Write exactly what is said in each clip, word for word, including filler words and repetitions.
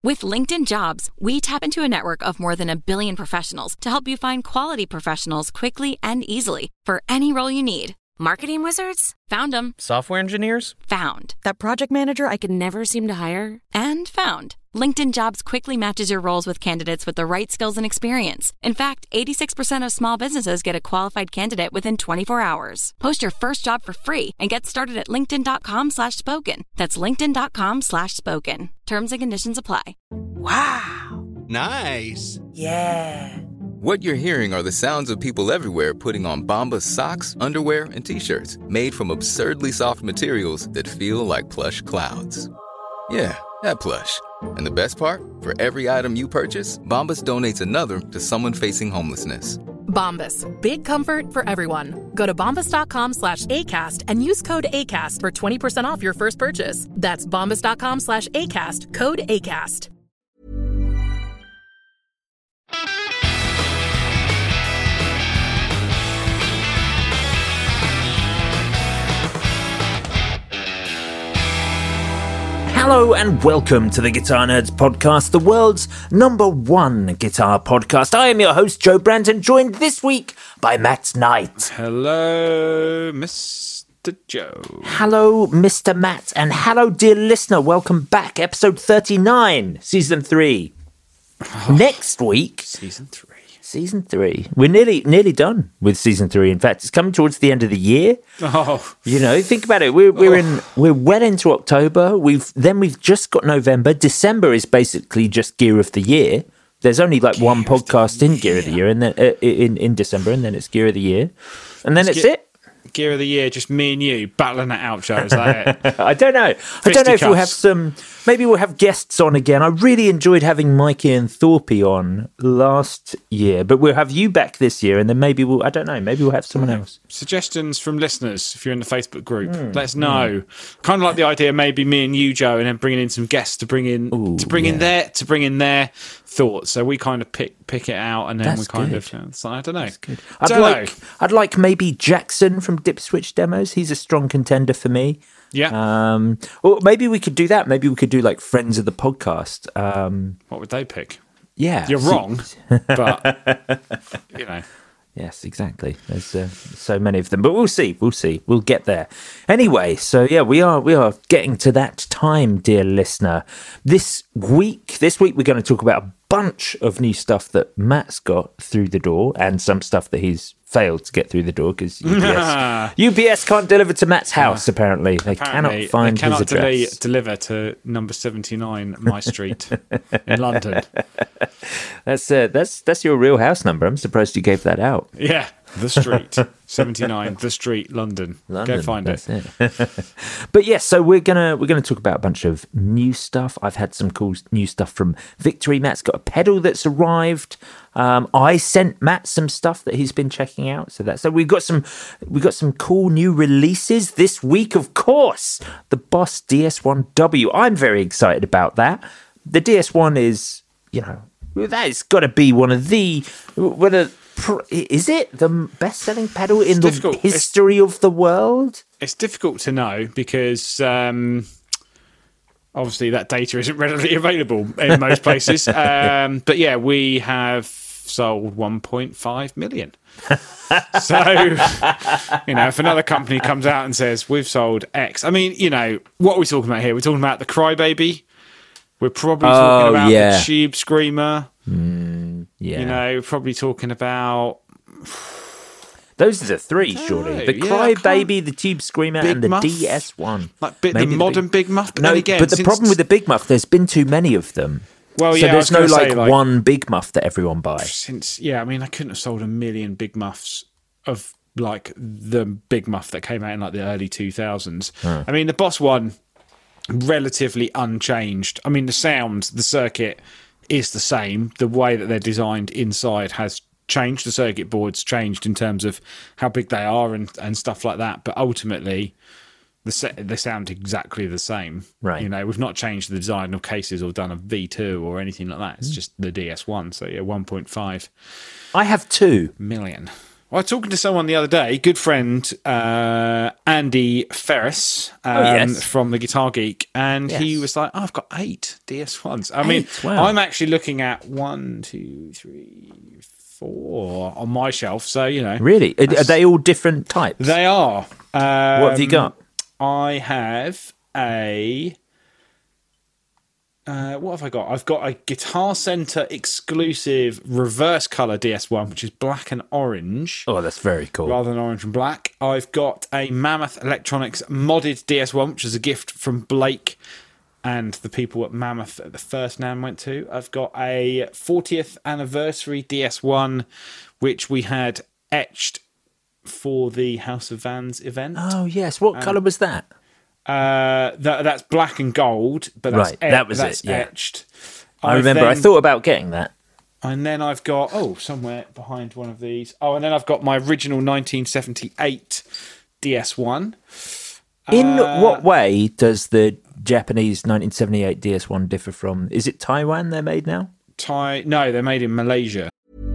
With LinkedIn Jobs, we tap into a network of more than a billion professionals to help you find quality professionals quickly and easily for any role you need. Marketing wizards? Found them. Software engineers? Found. That project manager I could never seem to hire? And found. LinkedIn Jobs quickly matches your roles with candidates with the right skills and experience. In fact, eighty-six percent of small businesses get a qualified candidate within twenty-four hours. Post your first job for free and get started at linkedin.com slash spoken. That's linkedin.com slash spoken. Terms and conditions apply. Wow. Nice. Yeah. What you're hearing are the sounds of people everywhere putting on Bombas socks, underwear, and T-shirts made from absurdly soft materials that feel like plush clouds. Yeah, that plush. And the best part? For every item you purchase, Bombas donates another to someone facing homelessness. Bombas. Big comfort for everyone. Go to bombas.com slash ACAST and use code ACAST for twenty percent off your first purchase. That's bombas.com slash ACAST. Code ACAST. Hello and welcome to the Guitar Nerds Podcast, the world's number one guitar podcast. I am your host, Joe Branton, joined this week by Matt Knight. Hello, Mister Joe. Hello, Mister Matt, and hello, dear listener. Welcome back, episode thirty-nine, season three. Oh, next week, season three. Season three. We're nearly nearly done with season three. In fact, it's coming towards the end of the year. Oh, you know, think about it. We're we're oh. in we're well into October. We've then we've just got November. December is basically just Gear of the Year. There's only like gear one podcast in Gear of the Year, and then uh, in in December, and then it's Gear of the Year, and then it's, it's it. Gear of the Year, just me and you battling that out, Joe. Is that it? I don't know. I don't know if we'll have some. Maybe we'll have guests on again. I really enjoyed having Mikey and Thorpe on last year, but we'll have you back this year, and then maybe we'll. I don't know. Maybe we'll have someone mm. else. Suggestions from listeners if you're in the Facebook group. Mm. Let us know. Mm. Kind of like the idea, maybe me and you, Joe, and then bringing in some guests to bring in Ooh, to bring yeah. in their to bring in their thoughts. So we kind of pick pick it out, and then That's we kind good. of. You know, so I don't know. That's good. I'd don't like know. I'd like maybe Jackson from Dip Switch Demos. He's a strong contender for me. Yeah. Um, or maybe we could do that. Maybe we could do like friends of the podcast. Um, what would they pick? Yeah. You're wrong, but, you know. Yes, exactly. There's uh, so many of them, but we'll see. We'll see. We'll get there. Anyway, so yeah, we are we are getting to that time, dear listener. This week, this week we're going to talk about a bunch of new stuff that Matt's got through the door, and some stuff that he's failed to get through the door because U P S, U P S can't deliver to Matt's house. Apparently, they apparently, cannot find they cannot his address. Delay, deliver to number seventy-nine My Street in London. That's uh, that's that's your real house number. I'm surprised you gave that out. Yeah, the street seventy-nine, the street, London. London Go find it. it. But yes, so we're gonna we're gonna talk about a bunch of new stuff. I've had some cool new stuff from Victory. Matt's got a pedal that's arrived. Um, I sent Matt some stuff that he's been checking out. So that's so we've got some we've got some cool new releases this week. Of course, the Boss D S one W. I'm very excited about that. The D S one is, you know, that's got to be one of the one of is it the best-selling pedal in the history it's, of the world? It's difficult to know because um, obviously that data isn't readily available in most places. Um, but yeah, we have sold one point five million. So, you know, if another company comes out and says we've sold X, I mean, you know, what are we talking about here? We're talking about the Crybaby. We're probably talking oh, about yeah. the Tube Screamer. Mm, yeah. You know, probably talking about... Those are the three, surely. The yeah, Crybaby, the Tube Screamer, Big and the Muff. D S one. Like bit, the modern Big, Big Muff. But no, again, but the since... problem with the Big Muff, there's been too many of them. Well, so yeah, there's no like, say, like one Big Muff that everyone buys. Since yeah, I mean, I couldn't have sold a million Big Muffs of like the Big Muff that came out in like the early two thousands. Huh. I mean, the Boss one, relatively unchanged. I mean, the sound, the circuit is the same. The way that they're designed inside has changed. The circuit board's changed in terms of how big they are and, and stuff like that. But ultimately, the set, they sound exactly the same. Right. You know, we've not changed the design of cases or done a V two or anything like that. It's mm. just the D S one. So yeah, one point five. I have two. Million. Well, I was talking to someone the other day, good friend uh, Andy Ferris um, Oh, yes. from the Guitar Geek, and Yes. he was like, oh, I've got eight D S ones. I mean, Eight? Wow. I'm actually looking at one, two, three, four on my shelf. So, you know. Really? Are, are they all different types? They are. Um, What have you got? I have a... Uh, what have I got? I've got a Guitar Center exclusive reverse color D S one, which is black and orange. Oh, that's very cool. Rather than orange and black. I've got a Mammoth Electronics modded D S one, which is a gift from Blake and the people at Mammoth that the first NAMM went to. I've got a fortieth anniversary D S one, which we had etched for the House of Vans event. Oh, yes. What colour was that? Uh, that, that's black and gold, but that's, Right, et- that was that's it, yeah. etched. I I've remember I then- thought about getting that. And then I've got, oh, somewhere behind one of these. Oh, and then I've got my original nineteen seventy-eight D S one. In Uh, what way does the Japanese nineteen seventy-eight D S one differ from... Is it Taiwan they're made now? Thai, no, they're made in Malaysia.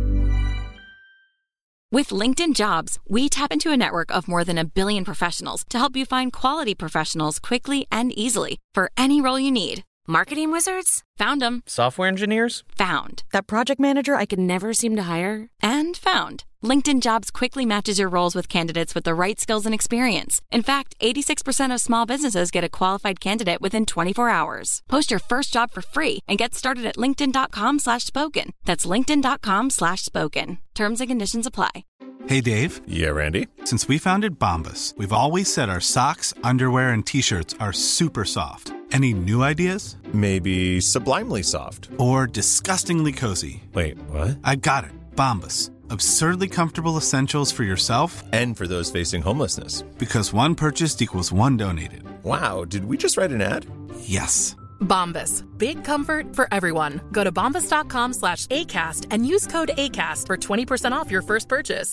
With LinkedIn Jobs, we tap into a network of more than a billion professionals to help you find quality professionals quickly and easily for any role you need. Marketing wizards? Found them. Software engineers? Found. That project manager I could never seem to hire? And found. LinkedIn Jobs quickly matches your roles with candidates with the right skills and experience. In fact, eighty-six percent of small businesses get a qualified candidate within twenty-four hours. Post your first job for free and get started at linkedin.com slash spoken. That's linkedin.com slash spoken. Terms and conditions apply. Hey, Dave. Yeah, Randy. Since we founded Bombas, we've always said our socks, underwear, and T-shirts are super soft. Any new ideas? Maybe sublimely soft. Or disgustingly cozy? Wait, what? I got it. Bombas. Absurdly comfortable essentials for yourself And for those facing homelessness. because one purchased equals one donated. Wow, did we just write an ad? Yes. Bombas. Big comfort for everyone. Go to bombas.com slash ACAST and use code ACAST for twenty percent off your first purchase.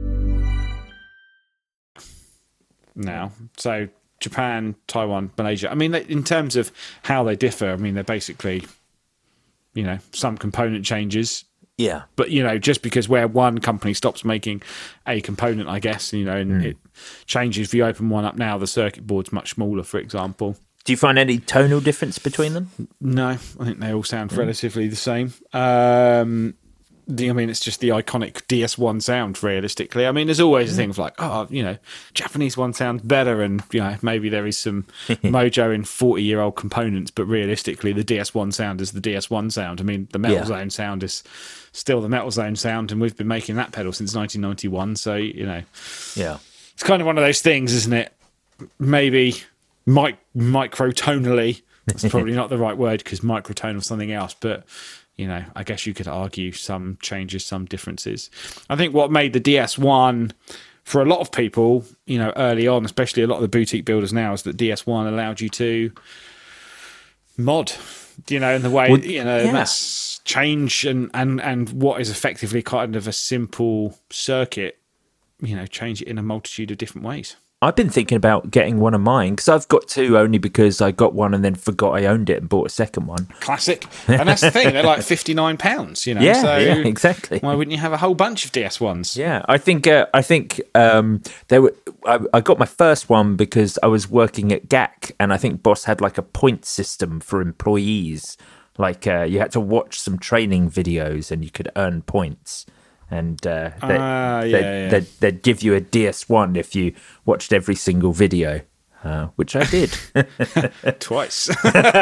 Now, so Japan, Taiwan, Malaysia. I mean, they- in terms of how they differ, I mean, they're basically, you know, some component changes. Yeah. But, you know, just because where one company stops making a component, I guess, you know, and it changes. If you open one up now, the circuit board's much smaller, for example. Do you find any tonal difference between them? No, I think they all sound relatively the same. Um, the, I mean, it's just the iconic D S one sound, realistically. I mean, there's always a thing of like, oh, you know, Japanese one sounds better, and, you know, maybe there is some mojo in forty-year-old components, but realistically, the D S one sound is the D S one sound. I mean, the Metal Yeah. Zone sound is still the Metal Zone sound, and we've been making that pedal since nineteen ninety-one, so, you know, Yeah. it's kind of one of those things, isn't it? Maybe mic- microtonally, that's probably not the right word because microtonal something else, but, you know, I guess you could argue some changes, some differences. I think what made the D S one for a lot of people, you know, early on, especially a lot of the boutique builders now, is that D S one allowed you to mod, you know, in the way, Well, you know, yeah. that's change and, and, and what is effectively kind of a simple circuit, you know, change it in a multitude of different ways. I've been thinking about getting one of mine because I've got two only because I got one and then forgot I owned it and bought a second one. Classic. And that's the thing, they're like fifty-nine pounds, you know. Yeah, so yeah, exactly. Why wouldn't you have a whole bunch of D S ones? Yeah, I think uh, I think um, there were. I, I got my first one because I was working at G A C, and I think Boss had like a point system for employees. Like uh, you had to watch some training videos, and you could earn points. And uh, they, Ah, they'd, yeah, yeah. They'd, they'd give you a D S one if you watched every single video, uh, which I did. Twice.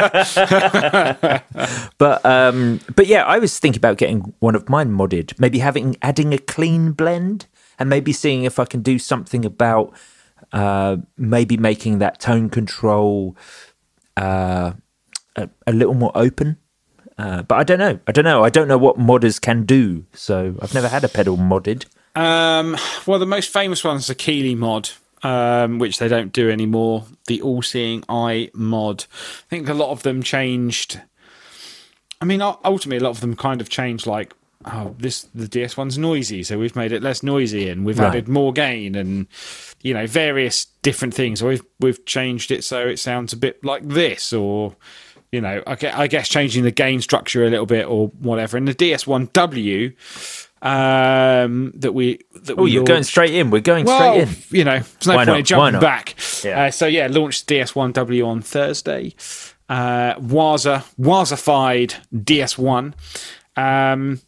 But um, but yeah, I was thinking about getting one of mine modded, maybe having adding a clean blend, and maybe seeing if I can do something about uh, maybe making that tone control uh, a, a little more open. Uh, but I don't know. I don't know. I don't know what modders can do. So I've never had a pedal modded. Um, well, the most famous one's the Keeley mod, um, which they don't do anymore. The All Seeing Eye mod. I think a lot of them changed. I mean, ultimately, a lot of them kind of changed. Like, oh, this the D S one's noisy, so we've made it less noisy, and we've Right. added more gain, and you know, various different things. Or we've we've changed it so it sounds a bit like this, or you know, I gue- I guess changing the gain structure a little bit or whatever. And the D S one W, um, that we that Oh, we you're launched. going straight in. We're going Well, straight in. you know, there's no Why point not? in Why jumping not? back. Yeah. Uh, so yeah, launched D S one W on Thursday. Uh, Waza Wazified D S one. Um,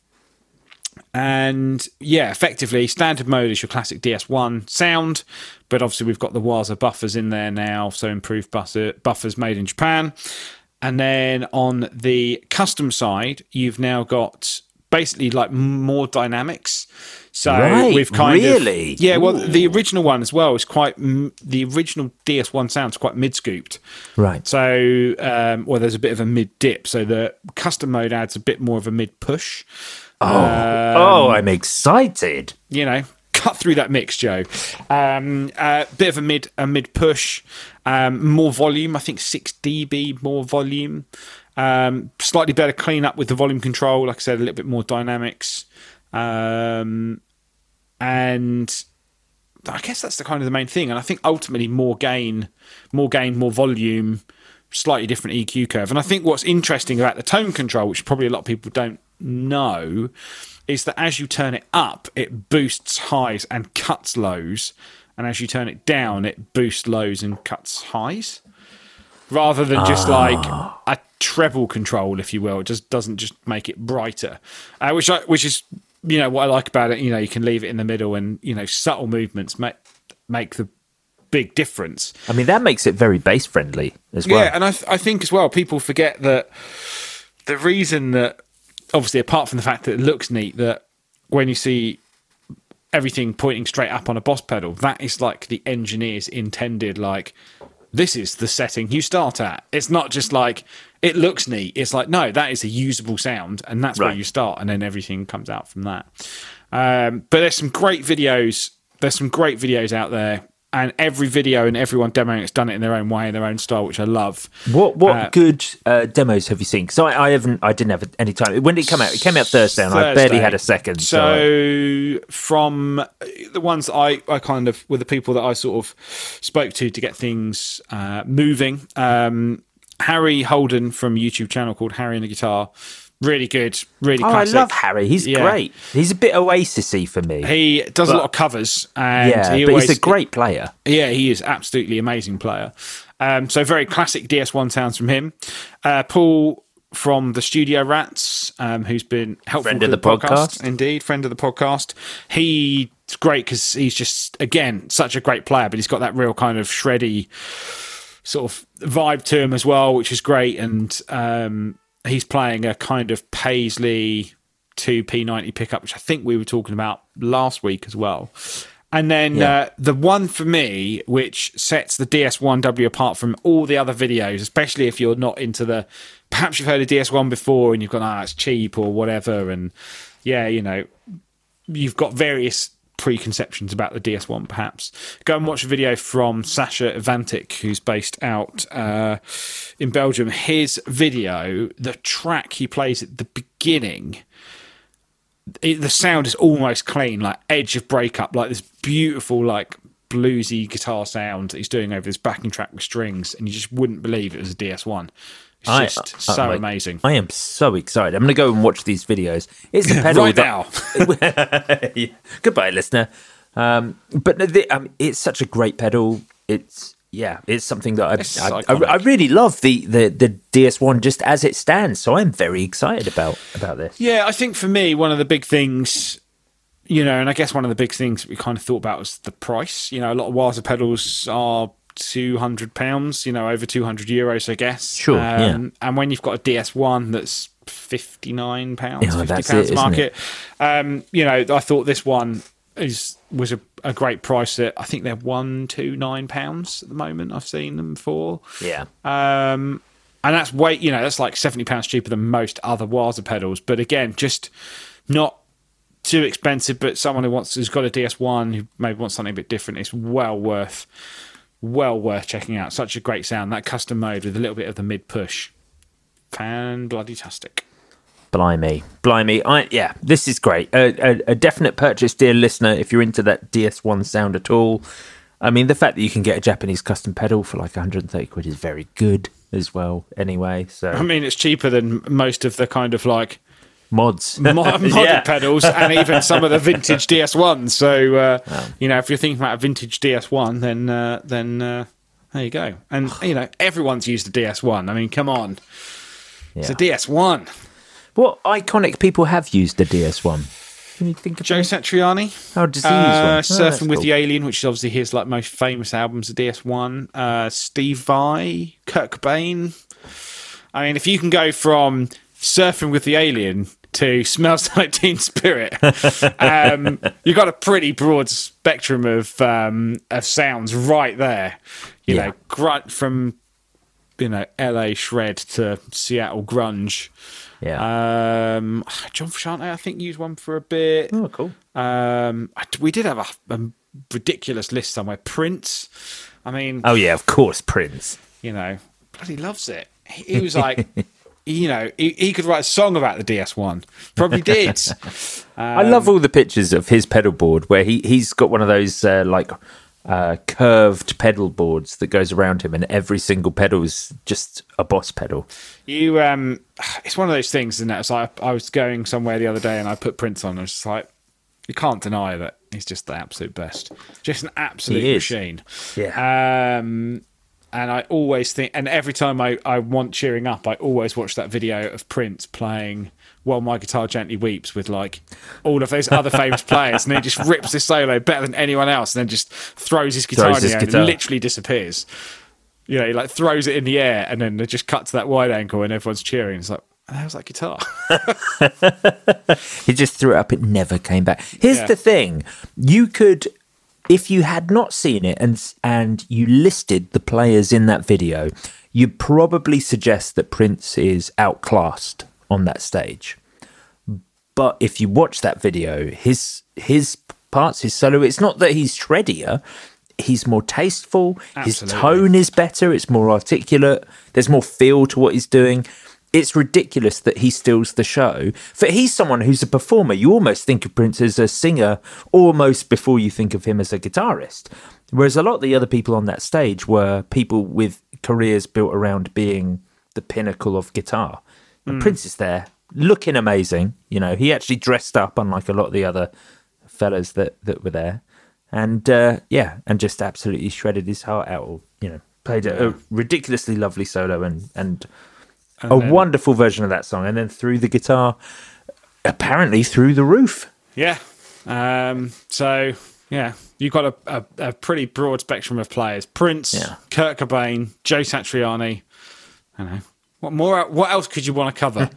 and yeah, effectively, standard mode is your classic D S one sound, but obviously we've got the Waza buffers in there now, so improved buffer, buffers made in Japan. And then on the custom side, you've now got basically like more dynamics. So Right, we've kind really? of yeah. Well, the original one as well is quite m- the original D S one sound's quite mid scooped. Right. So, um, well, there's a bit of a mid dip. So the custom mode adds a bit more of a mid push. Oh, Um, oh, I'm excited. You know, cut through that mix, Joe. Um, a bit of a mid a mid push, um, more volume. I think six decibels more volume. Um, slightly better clean up with the volume control. Like I said, a little bit more dynamics. Um, and I guess that's the kind of the main thing. And I think ultimately more gain, more gain, more volume, slightly different E Q curve. And I think what's interesting about the tone control, which probably a lot of people don't know, is that as you turn it up, it boosts highs and cuts lows. And as you turn it down, it boosts lows and cuts highs. Rather than just Ah. like a treble control, if you will. It just doesn't just make it brighter. Uh, which I, which is, you know, what I like about it. You know, you can leave it in the middle and, you know, subtle movements make, make the big difference. I mean, that makes it very bass friendly as well. Yeah, and I, th- I think as well, people forget that the reason that, obviously, apart from the fact that it looks neat, that when you see everything pointing straight up on a Boss pedal, that is like the engineers intended, like, this is the setting you start at. It's not just like, it looks neat. It's like, no, that is a usable sound, and that's where Right. you start, and then everything comes out from that. Um, but there's some great videos. There's some great videos out there. And every video and everyone demoing it's done it in their own way, in their own style, which I love. What what Uh, good uh, demos have you seen? Because I, I haven't, I didn't have any time. When did it come out? It came out Thursday, and I barely Thursday. had a second. So, So from the ones that I, I kind of were the people that I sort of spoke to to get things uh, moving. Um, Harry Holden from a YouTube channel called Harry and the Guitar. Really good, really oh, I classic. love Harry. He's Yeah. great. He's a bit Oasis-y for me. He does a But- lot of covers, and yeah, he but always, he's a great player. Yeah, he is absolutely amazing player. Um, so very classic D S one sounds from him. Uh, Paul from the Studio Rats, um, who's been helpful Friend to of the podcast. Indeed, friend of the podcast. He's great because he's just, again, such a great player, but he's got that real kind of shreddy sort of vibe to him as well, which is great. And um, he's playing a kind of Paisley two P ninety pickup, which I think we were talking about last week as well. And then Yeah. uh, the one for me, which sets the D S one W apart from all the other videos, especially if you're not into the, perhaps you've heard of D S one before and you've gone, ah, it's cheap or whatever. And yeah, you know, you've got various preconceptions about the D S one, perhaps. Go and watch a video from Sasha Ivantik, who's based out uh, in Belgium. His video, the track he plays at the beginning, it, the sound is almost clean, like edge of breakup, like this beautiful, like bluesy guitar sound that he's doing over this backing track with strings, and you just wouldn't believe it was a D S one. It's I- just I- so I- amazing. I am so excited. I'm going to go and watch these videos. It's a pedal Right that- Yeah. Goodbye, listener. Um, but no, the, um, it's such a great pedal. It's yeah, it's something that It's I I, I, iconic. I really love the, the the D S one just as it stands. So I'm very excited about about this. Yeah, I think for me, one of the big things, you know, and I guess one of the big things we kind of thought about was the price. You know, a lot of Waza pedals are two hundred pounds, you know, over two hundred euros, I guess. Sure, yeah. And when you've got a D S one that's fifty-nine pounds, Yeah, fifty that's pounds it, isn't market, um, you know, I thought this one is was a, a great price. At, I think they're one two nine pounds at the moment. I've seen them for. Yeah. Um, and that's way, you know, that's like seventy pounds cheaper than most other Waza pedals. But again, just not too expensive, but someone who wants, who's got a D S one, who maybe wants something a bit different, it's well worth, well worth checking out. Such a great sound. That custom mode with a little bit of the mid push. Fan bloody tastic. Blimey, blimey! I yeah, this is great. A, a, a definite purchase, dear listener, if you're into that D S one sound at all. I mean, the fact that you can get a Japanese custom pedal for like one hundred thirty quid is very good as well. Anyway, so I mean, it's cheaper than most of the kind of like mods, mod- modded Yeah. pedals, and even some of the vintage D S ones. So uh, you know, if you're thinking about a vintage D S one, then uh, then uh, there you go. And you know, everyone's used a D S one. I mean, come on, it's Yeah. a D S one. What iconic people have used the D S one? Can you think of Joe them? Satriani, Oh, does he use uh, one? Oh, Surfing that's with cool. the Alien, which is obviously his like most famous albums, the D S one. Uh, Steve Vai, Kurt Cobain. I mean, if you can go from Surfing with the Alien to Smells Like Teen Spirit, um, you've got a pretty broad spectrum of um, of sounds right there. You Yeah. know, grunt from you know L A shred to Seattle grunge. Yeah. Um, John Frusciante, I think, used one for a bit. oh, cool. Um, I- we did have a, a ridiculous list somewhere. Prince. I mean, Oh yeah, of course, Prince. you know, bloody loves it. He, he was like, you know, he, he could write a song about the D S one. Probably did. I love all the pictures of his pedal board where he he's got one of those uh, like uh, curved pedal boards that goes around him, and every single pedal is just a boss pedal. You, um, it's one of those things, isn't it? It's like I was going somewhere the other day and I put Prince on. And I was just like, you can't deny that he's just the absolute best. Just an absolute He is. machine. Yeah. Um, and I always think, and every time I, I want cheering up, I always watch that video of Prince playing While My Guitar Gently Weeps with like all of those other famous players, and he just rips this solo better than anyone else, and then just throws his guitar Throws in the his air guitar. and literally disappears. You know, he like throws it in the air, and then they just cut to that wide angle, and everyone's cheering. It's like, how's that guitar? He just threw it up. It never came back. Here's Yeah. the thing: you could, if you had not seen it and and you listed the players in that video, you'd probably suggest that Prince is outclassed on that stage. But if you watch that video, his his parts, his solo, it's not that he's shreddier. He's more tasteful. His Absolutely. tone is better. It's more articulate. There's more feel to what he's doing. It's ridiculous that he steals the show. For he's someone who's a performer. You almost think of Prince as a singer almost before you think of him as a guitarist. Whereas a lot of the other people on that stage were people with careers built around being the pinnacle of guitar. And Prince is there looking amazing. You know, he actually dressed up unlike a lot of the other fellas that, that were there. And uh, yeah, and just absolutely shredded his heart out. Or, you know, played a, a ridiculously lovely solo and, and, And a then- wonderful version of that song. And then threw the guitar apparently through the roof. Yeah. Um, so, yeah, you've got a, a, a pretty broad spectrum of players. Prince, Yeah. Kurt Cobain, Joe Satriani. I don't know. What more? What else could you want to cover?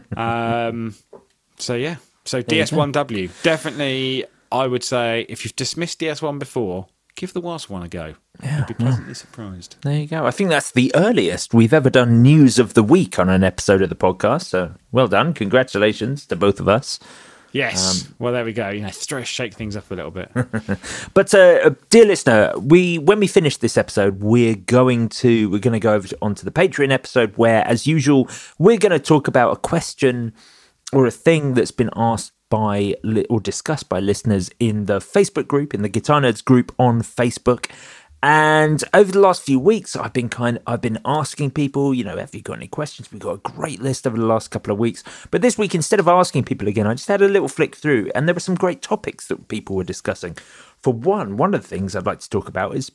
um, so, yeah. So, D S one W. Definitely, I would say, if you've dismissed D S one before, give the W A S one a go. Yeah, You'll be pleasantly surprised. There you go. I think that's the earliest we've ever done news of the week on an episode of the podcast. So well done. Congratulations to both of us. Yes. Um, well, there we go. You know, throw, shake things up a little bit. But uh, dear listener, we when we finish this episode, we're going to we're going to go over to, onto the Patreon episode where, as usual, we're going to talk about a question or a thing that's been asked by li- or discussed by listeners in the Facebook group, in the Guitar Nerds group on Facebook. And over the last few weeks, I've been kind I've been asking people, you know, have you got any questions? We've got a great list over the last couple of weeks. But this week, instead of asking people again, I just had a little flick through, and there were some great topics that people were discussing. For one, one of the things I'd like to talk about is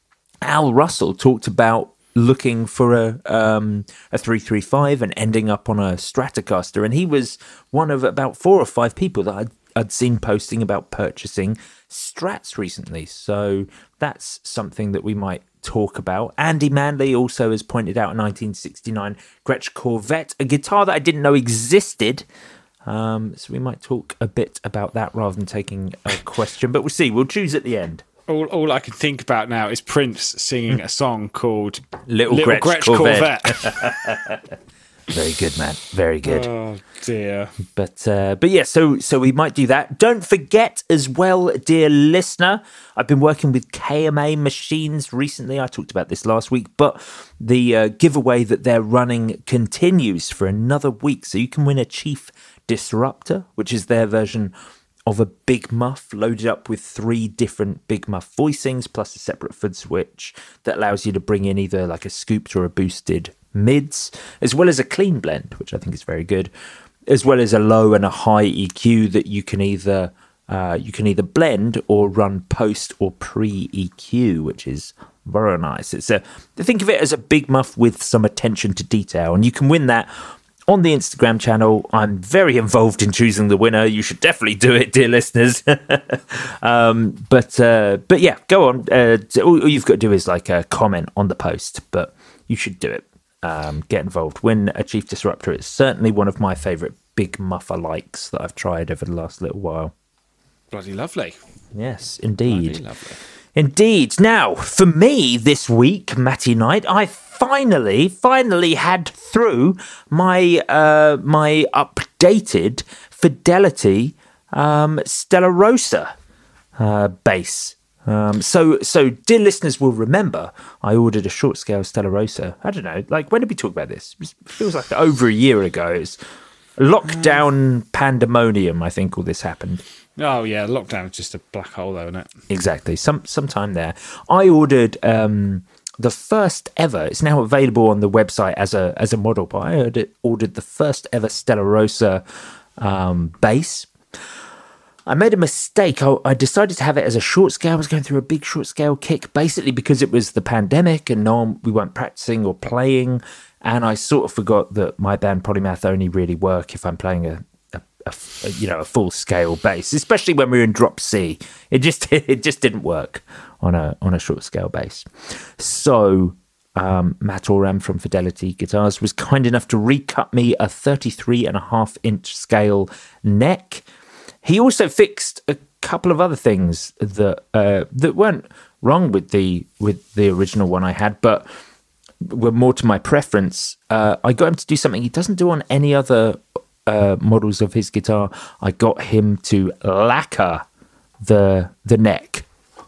Al Russell talked about looking for a um, a three three five and ending up on a Stratocaster, and he was one of about four or five people that I'd, I'd seen posting about purchasing Strats recently. So that's something that we might talk about. Andy Manley also has pointed out a nineteen sixty-nine Gretsch Corvette, a guitar that I didn't know existed. Um, so we might talk a bit about that rather than taking a question, but we'll see. We'll choose at the end. all, all I can think about now is Prince singing a song called Little, Little Gretsch, Gretsch Corvette. Corvette. Very good, man. Very good. Oh dear. But uh, but yeah, so so we might do that. Don't forget as well, dear listener, I've been working with K M A Machines recently. I talked about this last week, but the uh, giveaway that they're running continues for another week. So you can win a Chief Disruptor, which is their version of a Big Muff loaded up with three different Big Muff voicings plus a separate foot switch that allows you to bring in either like a scooped or a boosted mids, as well as a clean blend, which I think is very good. as well as a low and a high E Q that you can either uh, you can either blend or run post or pre E Q, which is very nice. It's a think of it as a big muff with some attention to detail, and you can win that on the Instagram channel. I'm very involved in choosing the winner. You should definitely do it, dear listeners. um, but uh, but yeah, go on. Uh, all, all you've got to do is like a comment on the post, but you should do it. Um, get involved. Win a Chief Disruptor. It's certainly one of my favourite big muffer likes that I've tried over the last little while. Bloody lovely. Yes, indeed. Bloody lovely. Indeed. Now, for me this week, Matty Knight, I finally, finally had through my uh, my updated Fidelity um, Stella Rosa uh, base. Um, so, so dear listeners will remember I ordered a short scale Stella Rosa. I don't know, like when did we talk about this? It feels like over a year ago. It's lockdown pandemonium. I think all this happened. Oh yeah, lockdown is just a black hole, though, isn't it? Exactly. Some sometime there, I ordered um, the first ever. It's now available on the website as a as a model, but I ordered, ordered the first ever Stella Rosa um, base. I made a mistake. I, I decided to have it as a short scale. I was going through a big short scale kick, basically because it was the pandemic and no one, we weren't practicing or playing. And I sort of forgot that my band Polymath only really work if I'm playing a, a, a, a you know a full scale bass, especially when we were in drop C. It just it just didn't work on a on a short scale bass. So um, Matt Oram from Fidelity Guitars was kind enough to recut me a thirty-three and a half inch scale neck. He also fixed a couple of other things that uh, that weren't wrong with the with the original one I had, but were more to my preference. Uh, I got him to do something he doesn't do on any other uh, models of his guitar. I got him to lacquer the the neck,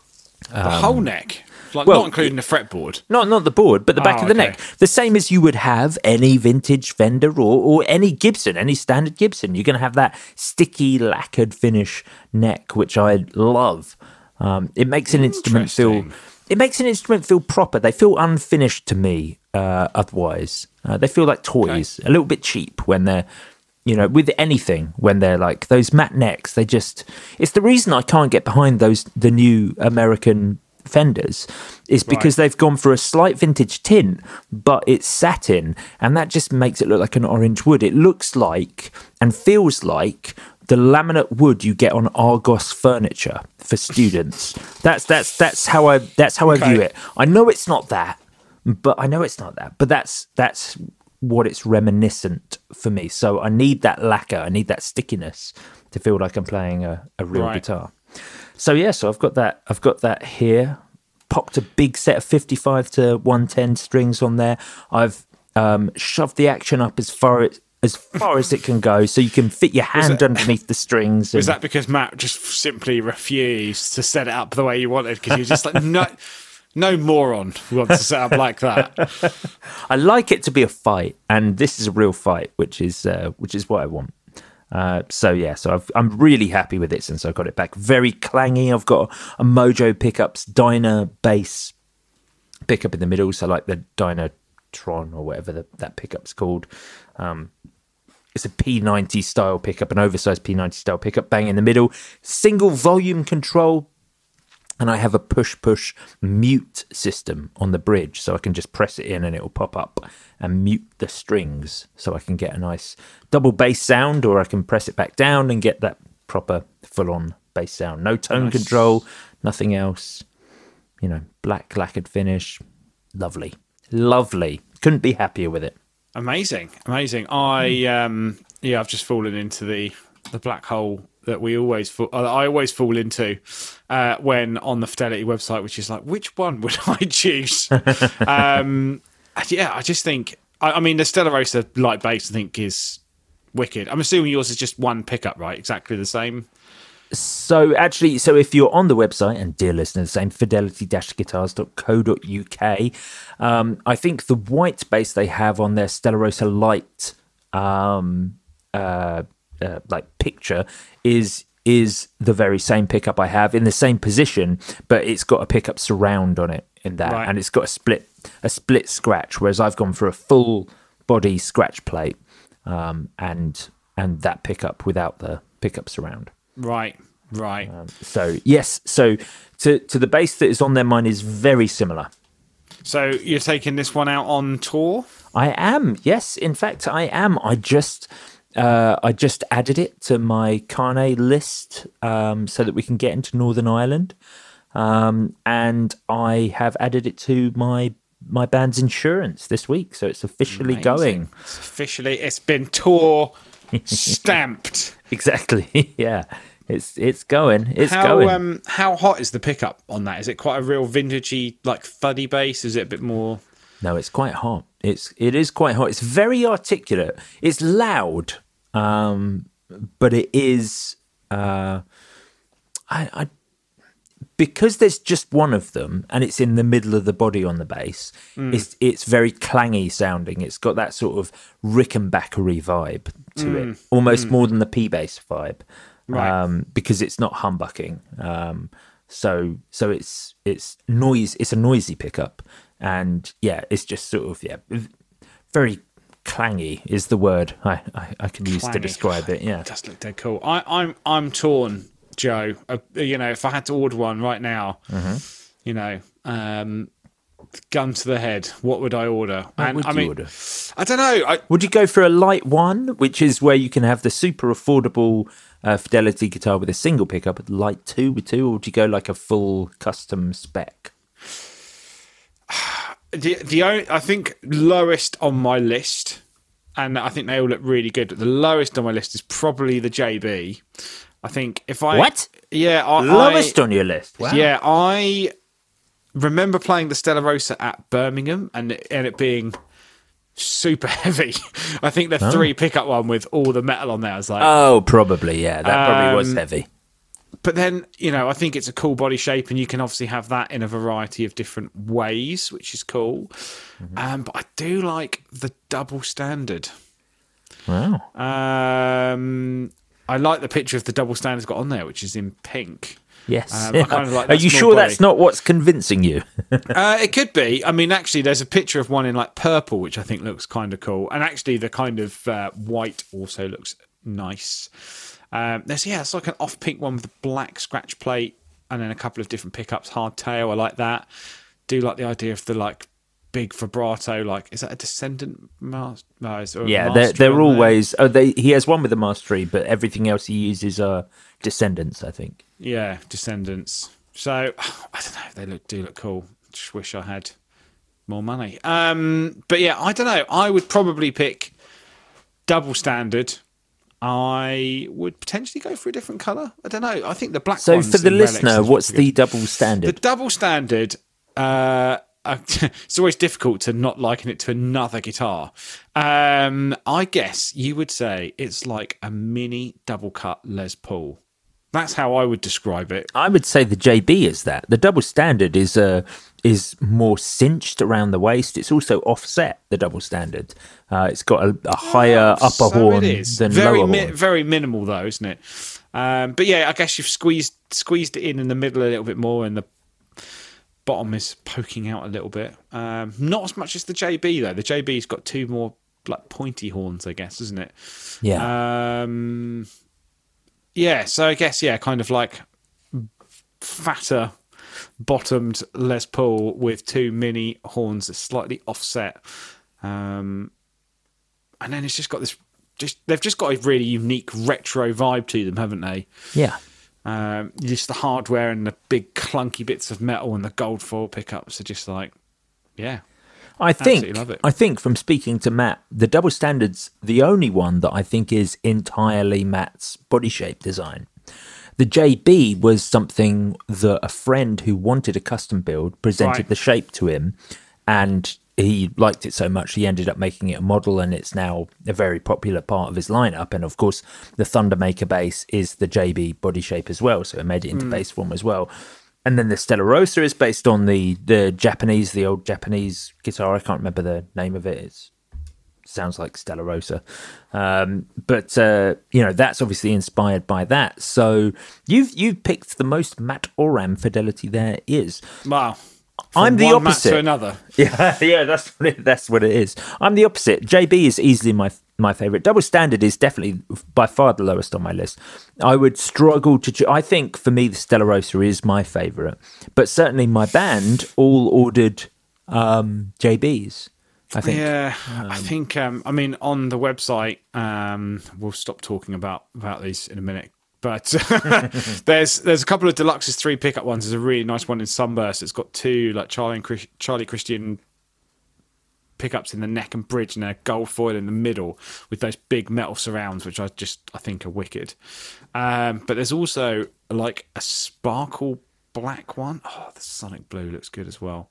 the um, whole neck. Like well, not including the fretboard. Not not the board, but the back oh, of the okay. neck. The same as you would have any vintage Fender or, or any Gibson, any standard Gibson. You're going to have that sticky lacquered finish neck, which I love. Um, it makes an instrument feel it makes an instrument feel proper. They feel unfinished to me uh, otherwise. Uh, they feel like toys, okay. A little bit cheap when they're you know, with anything, when they're like those matte necks. They just it's the reason I can't get behind those the new American Fenders is because right. they've gone for a slight vintage tint, but it's satin, and that just makes it look like an orange wood. It looks like and feels like the laminate wood you get on Argos furniture for students. that's that's that's how I that's how okay. I view it. I know it's not that, but I know it's not that, but that's that's what it's reminiscent for me. So I need that lacquer, I need that stickiness to feel like I'm playing a, a real right. guitar. So yeah, so I've got that. I've got that here. Popped a big set of fifty-five to one ten strings on there. I've um, shoved the action up as far as as far as it can go, so you can fit your hand that, underneath the strings. And... Was that because Matt just simply refused to set it up the way you wanted? Because you're just like, no, no moron wants to set up like that. I like it to be a fight, and this is a real fight, which is uh, which is what I want. Uh, so yeah, so I've, I'm really happy with it since I got it back. Very clangy. I've got a Mojo Pickups Dyna bass pickup in the middle, so like the Dynatron or whatever the, that pickup's called. Um, it's a P ninety style pickup, an oversized P ninety style pickup, bang in the middle. Single volume control, and I have a push-push mute system on the bridge, so I can just press it in and it'll pop up and mute the strings, so I can get a nice double bass sound, or I can press it back down and get that proper full-on bass sound. No tone nice. control, nothing else. You know, black lacquered finish. Lovely. Lovely. Couldn't be happier with it. Amazing. Amazing. I, um, yeah, I've just fallen into the, the black hole that we always fall, I always fall into uh, when on the Fidelity website, which is like, which one would I choose? um, yeah, I just think, I, I mean, the Stella Rosa light bass, I think, is wicked. I'm assuming yours is just one pickup, right? Exactly the same. So actually, so if you're on the website, and dear listeners, same fidelity dash guitars dot co dot uk, um, I think the white bass they have on their Stella Rosa light um, uh, uh, like picture is is the very same pickup I have in the same position, but it's got a pickup surround on it in that, right. and it's got a split a split scratch, whereas I've gone for a full body scratch plate, um, and and that pickup without the pickup surround. Right, right. Um, so yes, so to to the bass that is on there, mine is very similar. So you're taking this one out on tour? I am, yes. In fact, I am. I just uh, I just added it to my Carnet list um, so that we can get into Northern Ireland, um, and I have added it to my my band's insurance this week. So it's officially Amazing. going. It's officially, it's been tour stamped. Exactly. Yeah, it's it's going. It's how, going. Um, how hot is the pickup on that? Is it quite a real vintagey, like thuddy bass? Is it a bit more? No, it's quite hot. It's it is quite hot. It's very articulate. It's loud, um, but it is. Uh, I, I because there's just one of them, and it's in the middle of the body on the bass. Mm. It's it's very clangy sounding. It's got that sort of Rickenbackery vibe to mm. it, almost mm. more than the P bass vibe, right? Um, because it's not humbucking. Um, so so it's it's noise. It's a noisy pickup. And yeah, it's just sort of yeah, very clangy is the word I, I, I can use Clangy. to describe it. Yeah, It does look dead cool. I, I'm I'm torn, Joe. Uh, you know, if I had to order one right now, mm-hmm. you know, um, gun to the head, what would I order? What and would I you mean, order? I don't know. I, Would you go for a light one, which is where you can have the super affordable uh, Fidelity guitar with a single pickup, but light two with two, or would you go like a full custom spec? The the only, I think lowest on my list, and I think they all look really good. But the lowest on my list is probably the J B. I think if I What? Yeah, I, Lowest I, on your list? Wow. Yeah, I remember playing the Stella Rosa at Birmingham, and it, and it being super heavy. I think the Oh. three pickup one with all the metal on there. I was like, Oh, probably. Yeah, that probably was Um, heavy. But then, you know, I think it's a cool body shape, and you can obviously have that in a variety of different ways, which is cool. Mm-hmm. Um, but I do like the double standard. Wow. Um, I like the picture of the double standard's got on there, which is in pink. Yes. Um, I kind of like Are that you small sure body. that's not what's convincing you? Uh, it could be. I mean, actually, there's a picture of one in like purple, which I think looks kind of cool. And actually, the kind of uh, white also looks nice. Um, there's yeah, it's like an off pink one with a black scratch plate, and then a couple of different pickups. Hardtail, I like that. Do like the idea of the like big vibrato. Like, is that a Descendant master? No, is there a Yeah, they're, Mastery they're on there? always. Oh, they. He has one with the Mastery, but everything else he uses are Descendants, I think. Yeah, Descendants. So I don't know. They look do look cool. Just wish I had more money. Um, but yeah, I don't know. I would probably pick double standard. I would potentially go for a different colour. I don't know. I think the black. So ones for the in Relics listener, is what's pretty the good. double The standard? double standard? Uh, uh, it's always difficult to not liken it to another guitar. Um, I guess you would say it's like a mini double cut Les Paul. That's how I would describe it. I would say the J B is that. The double standard is uh, is more cinched around the waist. It's also offset, the double standard. Uh, it's got a, a higher Oh, upper so horn it is. than very lower mi- horn. very minimal though, isn't it? Um, but yeah, I guess you've squeezed squeezed it in in the middle a little bit more, and the bottom is poking out a little bit. Um, not as much as the J B though. The J B's got two more like pointy horns, I guess, isn't it? Yeah. Um, yeah. So I guess yeah, kind of like fatter bottomed Les Paul with two mini horns that's slightly offset. Um, and then it's just got this. Just they've just got a really unique retro vibe to them, haven't they? Yeah. Um, just the hardware and the big clunky bits of metal and the gold foil pickups are just like, yeah. I think Absolutely love it. I think from speaking to Matt, the double standard's the only one that I think is entirely Matt's body shape design. The J B was something that a friend who wanted a custom build presented Right. the shape to him, and he liked it so much he ended up making it a model, and it's now a very popular part of his lineup. And of course, the Thundermaker bass is the J B body shape as well, so it made it into bass form as well. And then the Stella Rosa is based on the the Japanese, the old Japanese guitar. I can't remember the name of it. It's sounds like Stella Rosa, um, but uh, you know that's obviously inspired by that. So you've you've picked the most Matt Oram fidelity there is. Wow. I'm From the one Matt opposite. to another. Yeah, yeah, that's what it, that's what it is. I'm the opposite. J B is easily my my favourite. Double Standard is definitely by far the lowest on my list. I would struggle to... Cho- I think for me, the Stella Rosa is my favourite. But certainly my band all ordered um, J Bs, I think. Yeah, um, I think, um, I mean, on the website, um, we'll stop talking about, about these in a minute. But there's there's a couple of deluxes, three pickup ones. There's a really nice one in Sunburst. It's got two like Charlie and Chris, Charlie Christian pickups in the neck and bridge, and a gold foil in the middle with those big metal surrounds, which I just I think are wicked. Um, but there's also like a sparkle black one. Oh, the Sonic Blue looks good as well.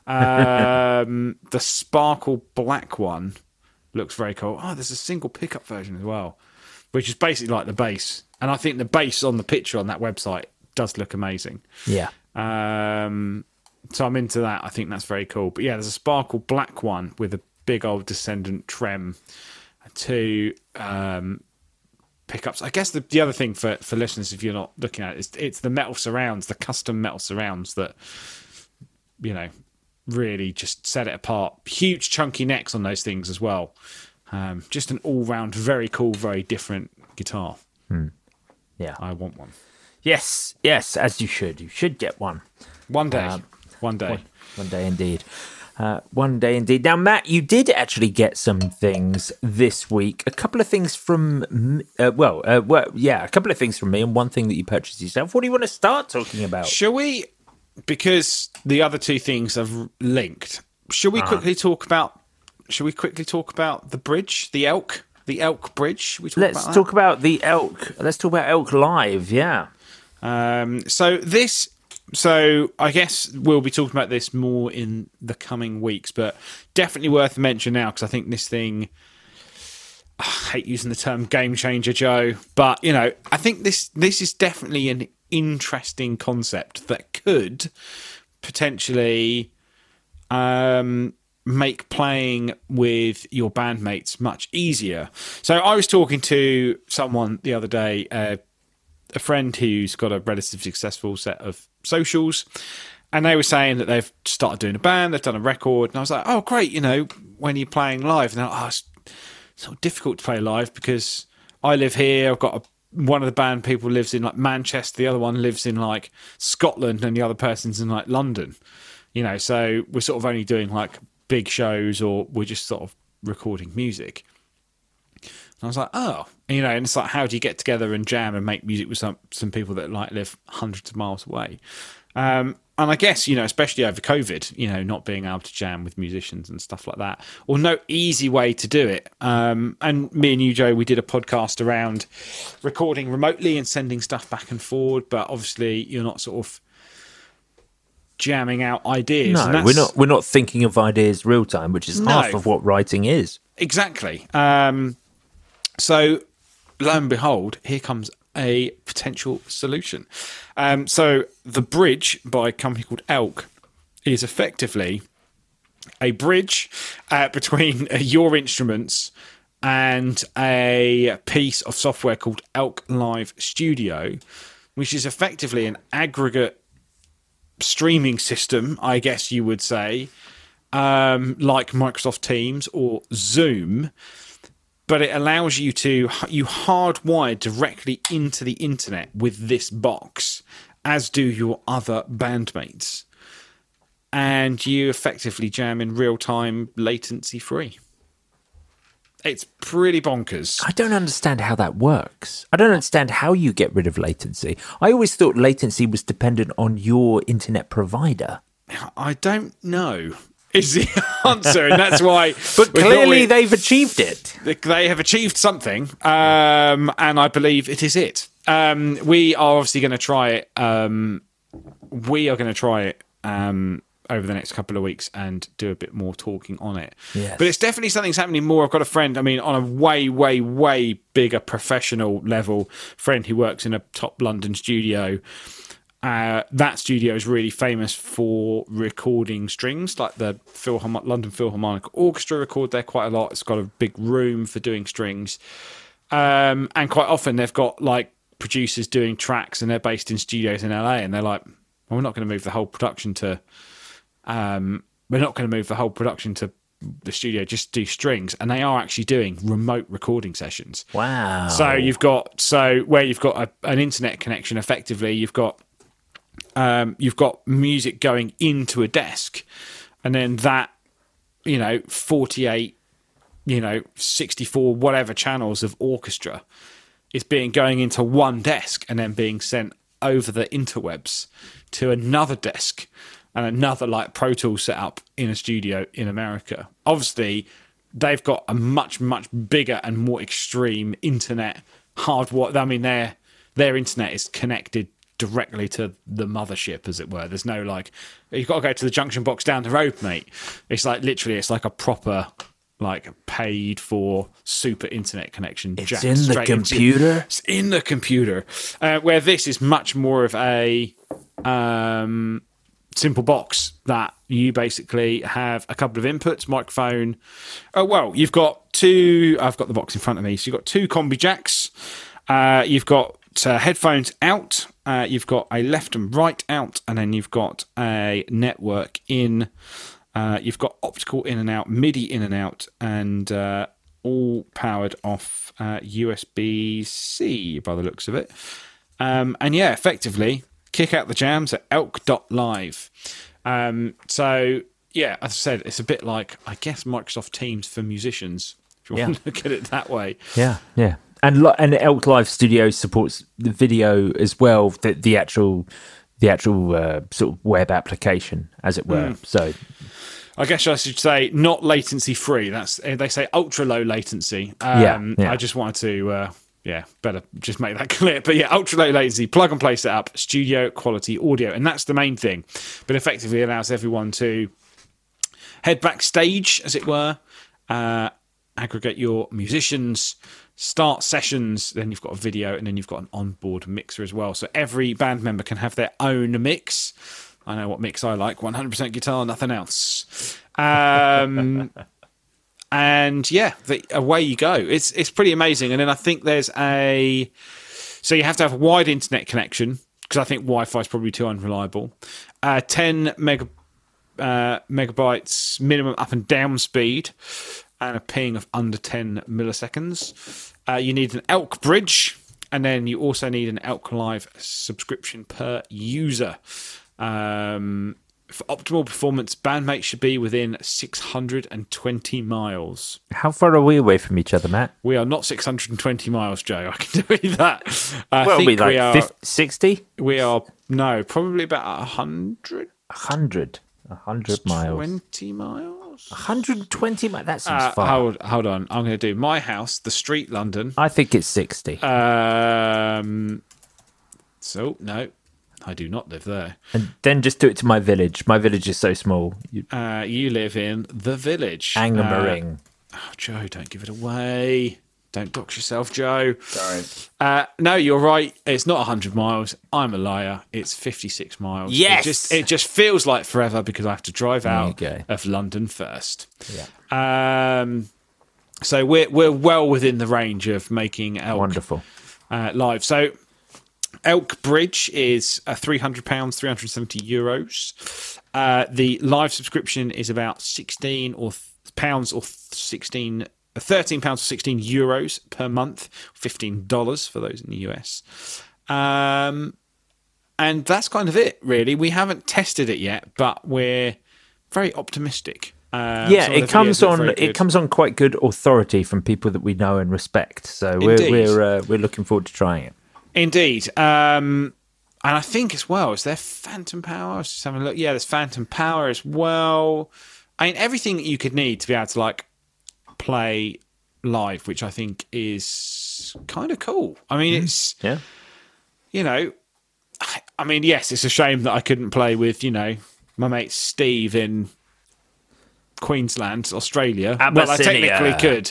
Um, the sparkle black one looks very cool. Oh, there's a single pickup version as well, which is basically like the bass. And I think the bass on the picture on that website does look amazing. Yeah. Um, so I'm into that. I think that's very cool. But yeah, there's a sparkle black one with a big old Descendant trem, two um, pickups. I guess the, the other thing for, for listeners, if you're not looking at it, is it's the metal surrounds, the custom metal surrounds that, you know, really just set it apart. Huge chunky necks on those things as well. Um, just an all-round, very cool, very different guitar. Hmm. Yeah, I want one. Yes, yes, as you should. You should get one. One day. Um, one day. One, one day indeed. Uh, one day indeed. Now, Matt, you did actually get some things this week. A couple of things from, uh, well, uh, well, yeah, a couple of things from me and one thing that you purchased yourself. What do you want to start talking about? Shall we, because the other two things are linked, shall we uh-huh. quickly talk about, shall we quickly talk about the bridge, the Elk? The Elk Bridge. We talk Let's about talk about the Elk. Let's talk about Elk Live. Yeah. Um, so this. So I guess we'll be talking about this more in the coming weeks, but definitely worth a mention now because I think this thing. I hate using the term game changer, Joe, but you know I think this this is definitely an interesting concept that could potentially. Um, make playing with your bandmates much easier. So I was talking to someone the other day, uh, a friend who's got a relatively successful set of socials, and they were saying that they've started doing a band, they've done a record, and I was like, oh, great, you know, when you're playing live, and they're like, oh, it's so difficult to play live because I live here, I've got a one of the band people lives in like Manchester, the other one lives in like Scotland, and the other person's in like London. You know, so we're sort of only doing like big shows or we're just sort of recording music. And I was like, oh, you know, and it's like, how do you get together and jam and make music with some, some people that like live hundreds of miles away? Um, and I guess, you know, especially over COVID, you know, not being able to jam with musicians and stuff like that, or no easy way to do it. Um, and me and you, Joe, we did a podcast around recording remotely and sending stuff back and forward, but obviously you're not sort of jamming out ideas. No, and we're not. We're not thinking of ideas real time, which is No. half of what writing is. Exactly. Um, so, lo and behold, here comes a potential solution. Um, so, the bridge by a company called Elk is effectively a bridge uh, between uh, your instruments and a piece of software called Elk Live Studio, which is effectively an aggregate streaming system, I guess you would say, um, like Microsoft Teams or Zoom, but it allows you to, you hardwire directly into the internet with this box, as do your other bandmates. And you effectively jam in real time, latency free. It's pretty bonkers. I don't understand how that works. I don't understand how you get rid of latency. I always thought latency was dependent on your internet provider. I don't know, is the answer. And that's why. But clearly we, they've achieved it. They have achieved something. Um, and I believe it is it. Um, we are obviously going to try it. Um, we are going to try it. Um, over the next couple of weeks and do a bit more talking on it. Yes. But it's definitely something's happening more. I've got a friend, I mean, on a way, way, way bigger professional level, friend who works in a top London studio. Uh, that studio is really famous for recording strings, like the Philharmonic, London Philharmonic Orchestra record there quite a lot. It's got a big room for doing strings. Um, and quite often they've got like producers doing tracks and they're based in studios in L A and they're like, well, we're not going to move the whole production to... Um, we're not going to move the whole production to the studio just do strings, and they are actually doing remote recording sessions. Wow. So you've got so where you've got a, an internet connection, effectively, you've got um, you've got music going into a desk, and then that, you know, forty-eight, you know, sixty-four, whatever channels of orchestra is being going into one desk and then being sent over the interwebs to another desk and another like Pro Tools setup in a studio in America. Obviously, they've got a much, much bigger and more extreme internet hardware. I mean, their their internet is connected directly to the mothership, as it were. There's no like, you've got to go to the junction box down the road, mate. It's like literally, it's like a proper, like paid for super internet connection. It's in the computer. Into, it's in the computer. Uh, where this is much more of a um, simple box that you basically have a couple of inputs, microphone. Oh, well, you've got two, I've got the box in front of me. So you've got two combi jacks. Uh, you've got uh, headphones out. Uh, you've got a left and right out. And then you've got a network in. Uh, you've got optical in and out, MIDI in and out, and uh, all powered off uh, U S B C by the looks of it. Um, and yeah, effectively, kick out the jams at elk dot live. Um, so yeah, as I said, it's a bit like, I guess, Microsoft Teams for musicians, if you want yeah. to look at it that way. Yeah, yeah. And and Elk Live Studio supports the video as well, the, the actual the actual uh, sort of web application, as it were. Mm. So I guess I should say not latency free. That's they say ultra low latency. Um, yeah, yeah. I just wanted to, uh, yeah, better just make that clear. But yeah, ultra low latency, plug and play setup, studio quality audio, and that's the main thing. But effectively allows everyone to head backstage, as it were, uh, aggregate your musicians, start sessions. Then you've got a video, and then you've got an onboard mixer as well. So every band member can have their own mix. I know what mix I like, one hundred percent guitar, nothing else. Um, and yeah, the, away you go. It's it's pretty amazing. And then I think there's a... So you have to have a wide internet connection, because I think Wi-Fi is probably too unreliable. Uh, ten mega, uh, megabytes minimum up and down speed, and a ping of under ten milliseconds. Uh, you need an Elk bridge, and then you also need an Elk Live subscription per user. Um, for optimal performance, bandmates should be within six hundred twenty miles. How far are we away from each other, Matt? We are not six hundred twenty miles, Joe. I can tell you that. I well, think we, like we are fifty, sixty. We are no, probably about a hundred. A hundred. A hundred miles. Twenty miles. A hundred and twenty miles. That seems uh, far. Hold, hold on. I'm going to do my house, the street, London. I think it's sixty. Um. So no. I do not live there. And then just do it to my village. My village is so small. You, uh, you live in the village. Angmering. Uh, oh, Joe, don't give it away. Don't dox yourself, Joe. Sorry. Uh, no, you're right. It's not one hundred miles. I'm a liar. It's fifty-six miles. Yes! It just, it just feels like forever because I have to drive out of London first. Yeah. Um. So we're, we're well within the range of making Elk Wonderful. Uh, live. So Elk Bridge is uh, three hundred pounds, three hundred seventy euros. Uh, the live subscription is about sixteen or th- pounds or sixteen, thirteen pounds or sixteen euros per month, fifteen dollars for those in the U S. Um, and that's kind of it, really. We haven't tested it yet, but we're very optimistic. Uh, yeah, it comes on. It comes on quite good authority from people that we know and respect. So we're Indeed. we're uh, we're looking forward to trying it. Indeed. Um, and I think as well, is there Phantom Power? I was just having a look. Yeah, there's Phantom Power as well. I mean, everything that you could need to be able to like play live, which I think is kind of cool. I mean, mm. it's, yeah. you know, I, I mean, yes, it's a shame that I couldn't play with, you know, my mate Steve in Queensland, Australia. Well, I technically could.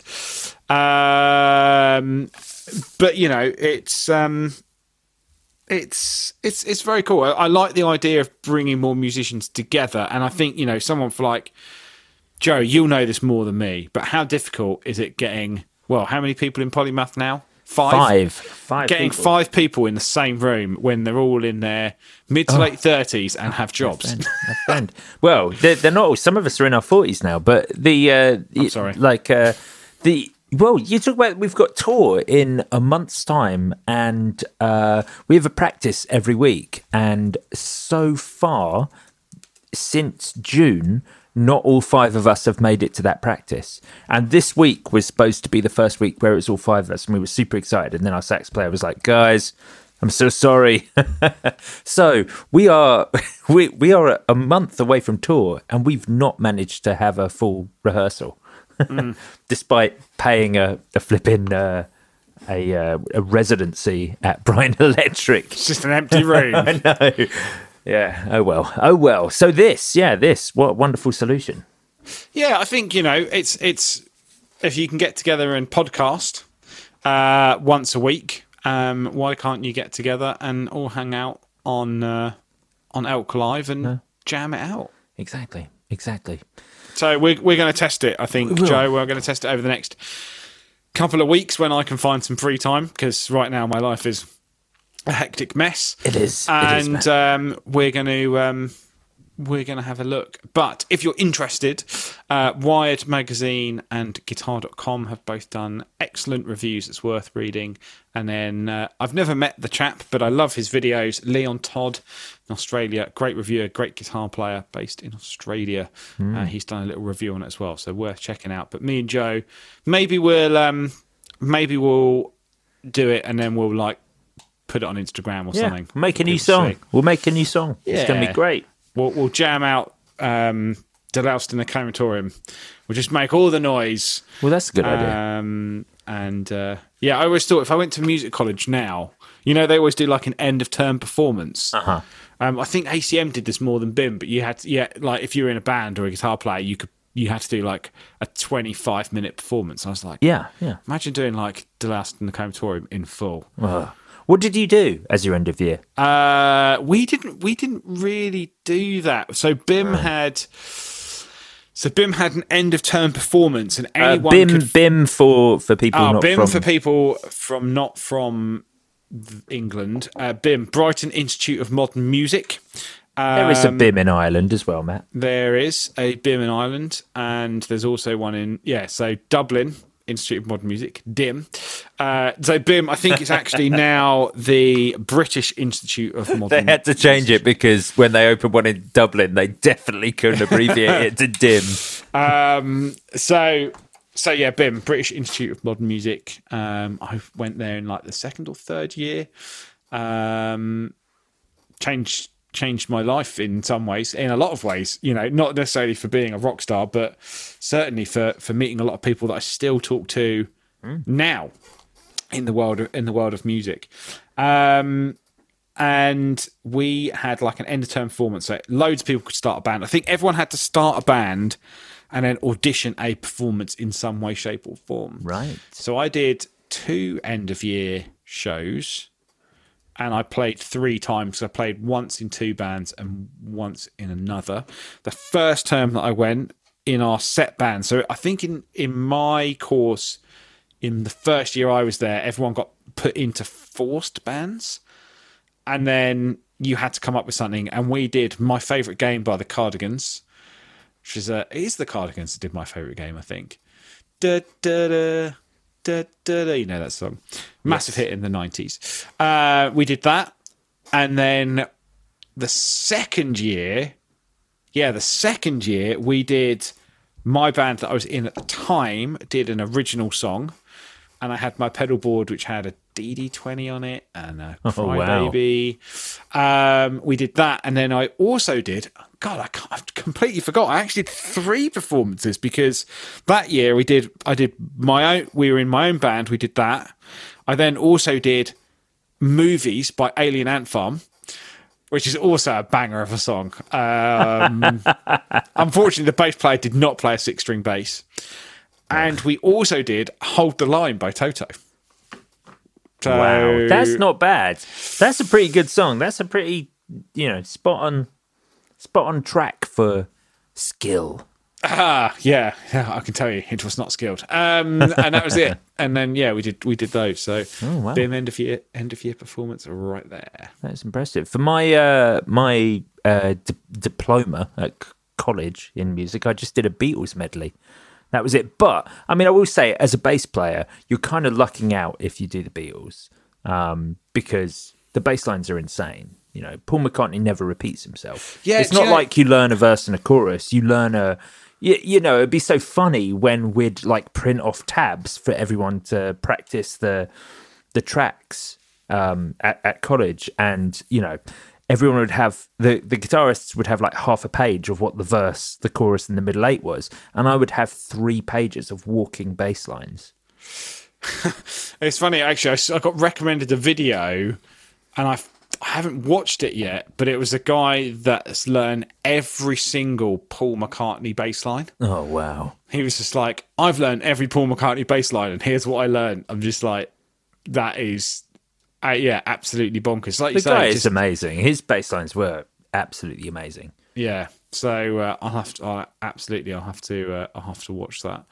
Um, but you know, it's um, it's it's it's very cool. I, I like the idea of bringing more musicians together, and I think, you know, someone for like Joe, you'll know this more than me, but how difficult is it getting? Well, how many people in Polymath now? Five. Five. Five Getting people. five people in the same room when they're all in their mid to late thirties and have jobs. friend, a friend. Well, they're, they're not all. Some of us are in our forties now, but the uh, I'm sorry. like uh, the well, you talk about we've got tour in a month's time, and uh, we have a practice every week, and so far since June, not all five of us have made it to that practice. And this week was supposed to be the first week where it was all five of us, and we were super excited. And then our sax player was like, "Guys, I'm so sorry." So we are we we are a month away from tour, and we've not managed to have a full rehearsal, mm. despite paying a, a flipping uh, a uh, a residency at Brighton Electric. It's just an empty room. I know. Yeah. Oh well. Oh well. So this, yeah, this. What a wonderful solution. Yeah, I think you know it's it's if you can get together and podcast uh, once a week, um, why can't you get together and all hang out on uh, on Elk Live and no. jam it out? Exactly. Exactly. So we're we're going to test it. I think, we Joe. We're going to test it over the next couple of weeks when I can find some free time, because right now my life is a hectic mess. It is, and it is, um, we're going to um, we're going to have a look. But if you're interested, uh, Wired Magazine and Guitar dot com have both done excellent reviews. It's worth reading. And then uh, I've never met the chap, but I love his videos. Leon Todd in Australia, great reviewer, great guitar player based in Australia. Mm. Uh, he's done a little review on it as well, so worth checking out. But me and Joe, maybe we'll um, maybe we'll do it, and then we'll like. Put it on Instagram or yeah, something. Make a new song. See. We'll make a new song. Yeah. It's going to be great. We'll, we'll jam out um, Deloused in the Crematorium. We'll just make all the noise. Well, that's a good um, idea. And uh, yeah, I always thought if I went to music college now, you know, they always do like an end of term performance. Uh-huh. Um, I think A C M did this more than B I M, but you had to, yeah, like if you were in a band or a guitar player, you could you had to do like a twenty-five minute performance. I was like, yeah, yeah. Imagine doing like Deloused in the Crematorium in full. Uh. What did you do as your end of year? Uh, we didn't. We didn't really do that. So B I M had. So B I M had an end of term performance, and anyone uh, B I M could, B I M for for people. Oh, not B I M from... for people from not from England. Uh, B I M, Brighton Institute of Modern Music. Um, there is a B I M in Ireland as well, Matt. There is a B I M in Ireland, and there's also one in yeah. So Dublin. Institute of Modern Music, D I M. Uh, so B I M, I think it's actually now the British Institute of Modern Music. They had to change it because when they opened one in Dublin, they definitely couldn't abbreviate it to D I M. Um, so, so yeah, B I M, British Institute of Modern Music. Um, I went there in like the second or third year. Um, changed changed my life in some ways, in a lot of ways, you know, not necessarily for being a rock star, but certainly for, for meeting a lot of people that I still talk to mm. now in the world of, in the world of music. Um, and we had like an end of term performance. So loads of people could start a band. I think everyone had to start a band and then audition a performance in some way, shape or form. Right. So I did two end of year shows. And I played three times. I played once in two bands and once in another. The first term that I went in our set band. So I think in, in my course, in the first year I was there, everyone got put into forced bands. And then you had to come up with something. And we did My Favourite Game by the Cardigans, which is, uh, it is the Cardigans that did My Favourite Game, I think. Da, da, da. Da, da, da, you know that song, massive yes. hit in the nineties. Uh, we did that, and then the second year, yeah, the second year we did my band that I was in at the time did an original song, and I had my pedal board which had a D D twenty on it and a Crybaby. Oh, wow. Um, we did that, and then I also did. God, I can't, I've completely forgot. I actually did three performances because that year we did. I did my own. We were in my own band. We did that. I then also did Movies by Alien Ant Farm, which is also a banger of a song. Um, unfortunately, the bass player did not play a six-string bass, and we also did Hold the Line by Toto. So, wow, that's not bad. That's a pretty good song. That's a pretty, you know, spot on. Spot on track for skill. Ah, yeah, yeah, I can tell you, it was not skilled. Um, and that was it. And then yeah, we did we did those. So Oh, wow. B I M end of year end of year performance right there. That's impressive. For my uh, my uh, d- diploma at c- college in music, I just did a Beatles medley. That was it. But I mean, I will say, as a bass player, you're kind of lucking out if you do the Beatles um, because the bass lines are insane. You know, Paul McCartney never repeats himself. Yeah, it's do not you know- like you learn a verse and a chorus. You learn a, you, you know, it'd be so funny when we'd like print off tabs for everyone to practice the the tracks um, at, at college, and you know, everyone would have the the guitarists would have like half a page of what the verse, the chorus, and the middle eight was, and I would have three pages of walking bass lines. It's funny, actually. I, s- I got recommended a video, and I, I haven't watched it yet. But it was a guy that's learned every single Paul McCartney bass line. Oh wow! He was just like, "I've learned every Paul McCartney bass line, and here's what I learned." I'm just like, that is, uh, yeah, absolutely bonkers. Like The you say, guy is just- amazing. His bass lines were absolutely amazing. yeah. So uh, I'll have to, uh, absolutely, I'll have to, uh, I'll have to watch that.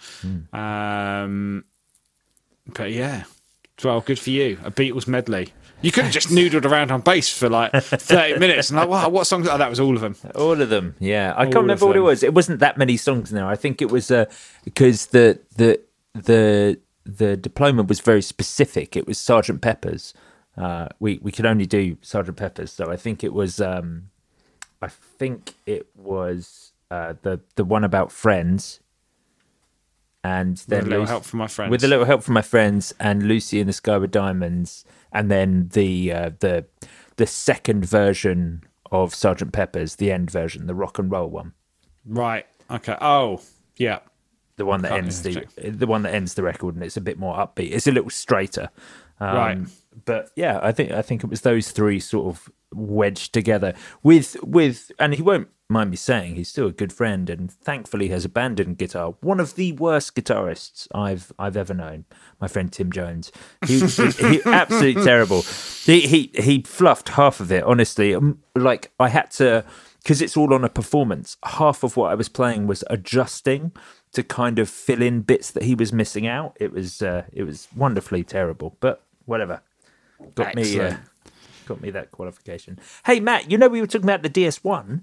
Um, but yeah, well, good for you. A Beatles medley. You could have just noodled around on bass for like thirty minutes and like, wow, what songs? Oh, that was all of them. All of them, yeah. I All can't remember of what it them. was. It wasn't that many songs now. I think it was uh, because the the the the diploma was very specific. It was Sergeant Pepper's. Uh, we we could only do Sergeant Pepper's, so I think it was. Um, I think it was uh, the the one about friends, and then With a little Lucy- help from my friends. With a little help from my friends, and Lucy in the Sky with Diamonds, and then the uh, the the second version of Sergeant Pepper's, the end version, the rock and roll one, Right. Okay. Oh, yeah. the one that Can't ends the even the one that ends the record, and it's a bit more upbeat. It's a little straighter, um, Right. But yeah, I think I think it was those three sort of wedged together with with, and he won't mind me saying, he's still a good friend, and thankfully has abandoned guitar. One of the worst guitarists I've I've ever known, my friend Tim Jones. He, he, he absolutely terrible. He he he fluffed half of it. Honestly, Um, like I had to, because it's all on a performance. Half of what I was playing was adjusting to kind of fill in bits that he was missing out. It was uh, it was wonderfully terrible, but whatever. Got me. Uh, Excellent. got me that qualification. Hey Matt, you know we were talking about the D S one.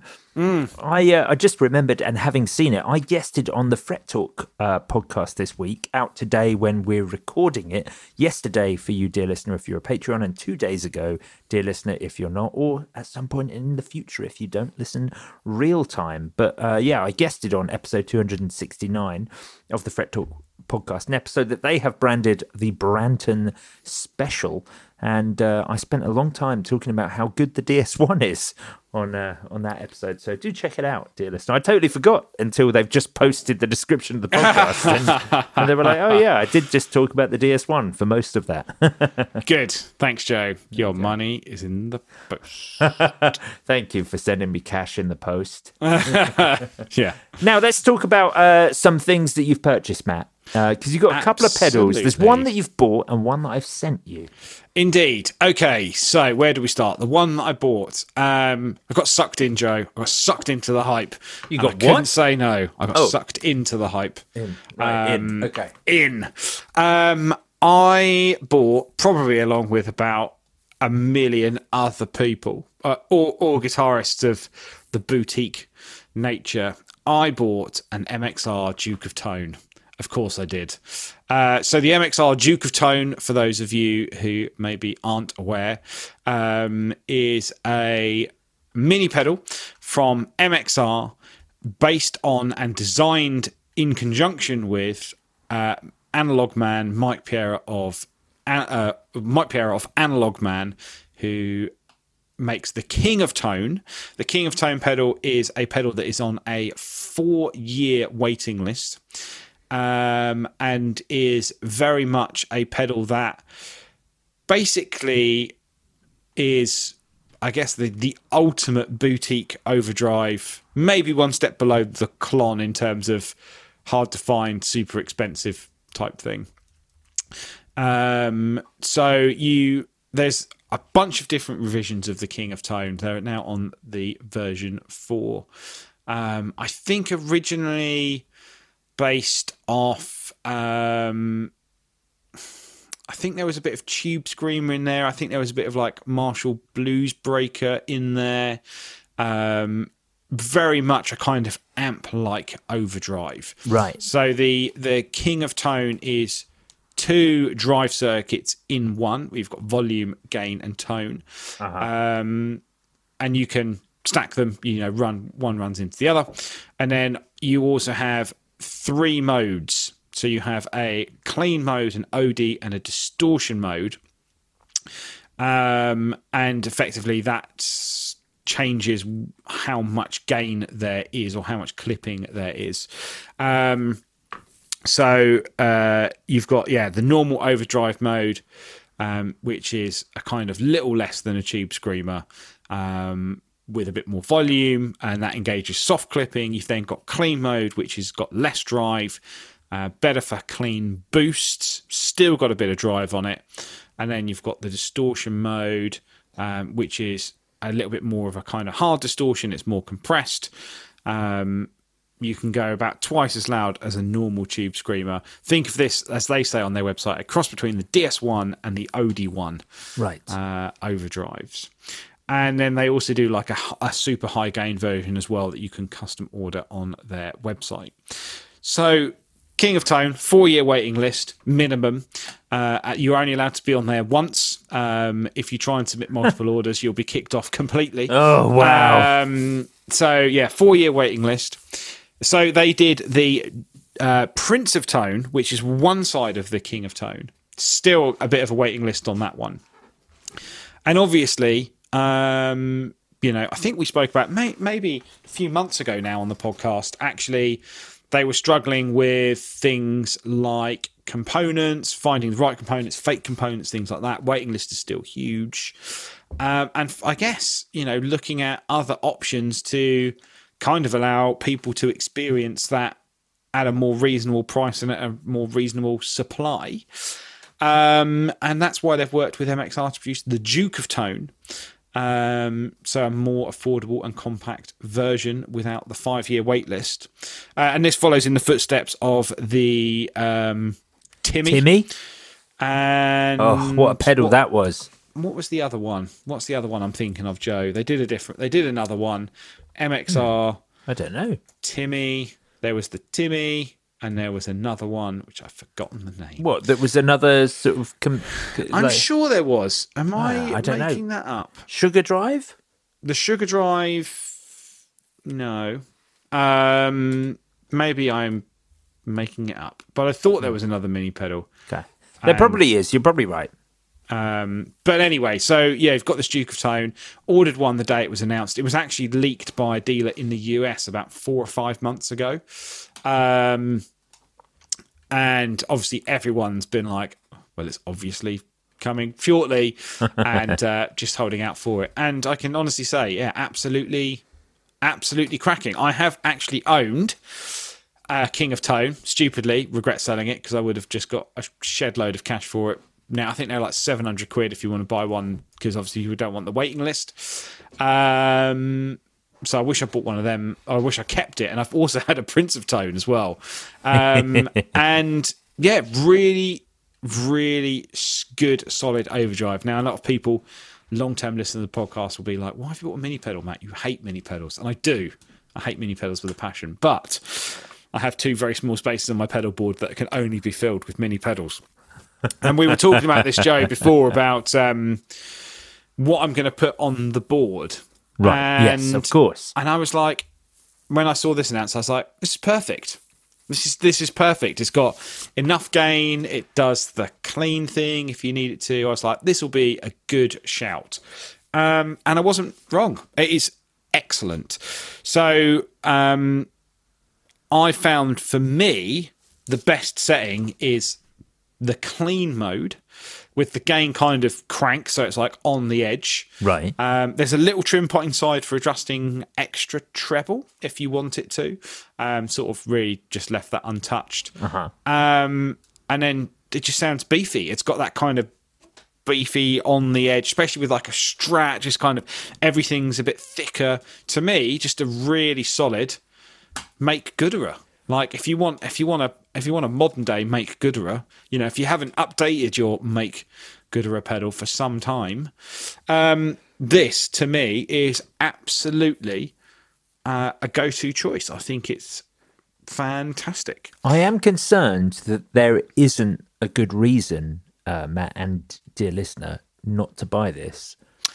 I uh, I just remembered, and having seen it, I guested on the Fret Talk uh, podcast this week, out today when we're recording it. Yesterday for you, dear listener, if you're a Patreon, and two days ago, dear listener, if you're not, or at some point in the future if you don't listen real time. But uh, yeah, I guested on episode two hundred sixty-nine of the Fret Talk podcast, an episode that they have branded the Branton Special. And uh, I spent a long time talking about how good the D S one is on uh, on that episode. So do check it out, dear listener. I totally forgot until they've just posted the description of the podcast. and, and they were like, oh, yeah, I did just talk about the D S one for most of that. Good. Thanks, Joe. Your money is in the post. Thank you for sending me cash in the post. Yeah. Now, let's talk about uh, some things that you've purchased, Matt. Because you've got a couple of pedals. There's Absolutely. one that you've bought and one that I've sent you. Indeed. Okay, so where do we start? The one that I bought, um, I got sucked in, Joe. I got sucked into the hype. You And got I couldn't what? say no. I got Oh. sucked into the hype. In. Right, in. Um, Okay. In. Um, I bought, probably along with about a million other people, uh, or, or guitarists of the boutique nature, I bought an M X R Duke of Tone. Of course I did. Uh, so the M X R Duke of Tone, for those of you who maybe aren't aware, um, is a mini pedal from M X R based on and designed in conjunction with uh, Analog Man Mike Piera of uh, Mike Piera of Analog Man, who makes the King of Tone. The King of Tone pedal is a pedal that is on a four-year waiting list. Um, and is very much a pedal that basically is, I guess, the, the ultimate boutique overdrive, maybe one step below the Klon in terms of hard to find, super expensive type thing. Um, so you there's a bunch of different revisions of the King of Tone. They're now on the version four. Um, I think originally based off. Um, I think there was a bit of Tube Screamer in there. I think there was a bit of like Marshall Blues Breaker in there. Um, very much a kind of amp-like overdrive. Right. So the the King of Tone is two drive circuits in one. We've got volume, gain, and tone. Uh-huh. Um, and you can stack them, you know, run one runs into the other. And then you also have three modes. So you have a clean mode, an O D, and a distortion mode. Um, and effectively that's changes how much gain there is or how much clipping there is. Um, so uh, you've got, yeah, the normal overdrive mode, um, which is a kind of little less than a Tube Screamer, um, with a bit more volume, and that engages soft clipping. You've then got clean mode, which has got less drive, uh, better for clean boosts, still got a bit of drive on it. And then you've got the distortion mode, um, which is a little bit more of a kind of hard distortion. It's more compressed. Um, you can go about twice as loud as a normal Tube Screamer. Think of this, as they say on their website, a cross between the D S one and the O D one right. uh, overdrives. And then they also do like a, a super high gain version as well that you can custom order on their website. So King of Tone, four-year waiting list, minimum. Uh, you're only allowed to be on there once. Um, if you try and submit multiple orders, you'll be kicked off completely. Oh, wow. Um, so, yeah, four-year waiting list. So they did the uh, Prince of Tone, which is one side of the King of Tone. Still a bit of a waiting list on that one. And obviously, um, you know, I think we spoke about may- maybe a few months ago now on the podcast, actually, they were struggling with things like components, finding the right components, fake components, things like that. Waiting list is still huge. Um, and I guess, you know, looking at other options to kind of allow people to experience that at a more reasonable price and at a more reasonable supply. Um, and that's why they've worked with M X R to produce the Duke of Tone. Um, so a more affordable and compact version without the five-year wait list. Uh, and this follows in the footsteps of the um, Timmy. Timmy? And oh, what a pedal what, that was. What was the other one? What's the other one I'm thinking of, Joe? They did a different, they did another one. M X R. I don't know. Timmy. There was the Timmy. And there was another one, which I've forgotten the name. What? There was another sort of... Com- I'm like, sure there was. Am I, I don't making know. that up? Sugar Drive? The Sugar Drive... No. Um, maybe I'm making it up. But I thought there was another mini pedal. Okay. There um, probably is. You're probably right. Um, but anyway, so yeah, you've got this Duke of Tone. Ordered one the day it was announced. It was actually leaked by a dealer in the U S about four or five months ago. Um, and obviously everyone's been like, well, it's obviously coming shortly, and uh, just holding out for it. And I can honestly say, yeah, absolutely, absolutely cracking. I have actually owned uh, King of Tone. Stupidly, regret selling it because I would have just got a shed load of cash for it. Now, I think they're like seven hundred quid if you want to buy one, because obviously you don't want the waiting list. Um, so I wish I bought one of them. I wish I kept it. And I've also had a Prince of Tone as well. Um, and yeah, really, really good, solid overdrive. Now, a lot of people, long-term listeners of the podcast, will be like, why have you bought a mini pedal, Matt? You hate mini pedals. And I do. I hate mini pedals with a passion. But I have two very small spaces on my pedal board that can only be filled with mini pedals. And we were talking about this, Joe, before about um, what I'm going to put on the board. Right. And, yes, of course. And I was like, when I saw this announced, I was like, this is perfect. This is this is perfect. It's got enough gain. It does the clean thing if you need it to. I was like, this will be a good shout. Um, and I wasn't wrong. It is excellent. So um, I found, for me, the best setting is the clean mode with the gain kind of crank, so it's like on the edge. Right. Um, there's a little trim pot inside for adjusting extra treble if you want it to. Um, sort of really just left that untouched. Uh-huh. Um, and then it just sounds beefy. It's got that kind of beefy on the edge, especially with like a Strat, just kind of everything's a bit thicker. To me, just a really solid Make Goodera. Like if you want, if you want a, if you want a modern day Make Goodera, you know, if you haven't updated your Make Goodera pedal for some time, um, this to me is absolutely uh, a go-to choice. I think it's fantastic. I am concerned that there isn't a good reason, uh, Matt and dear listener, not to buy this.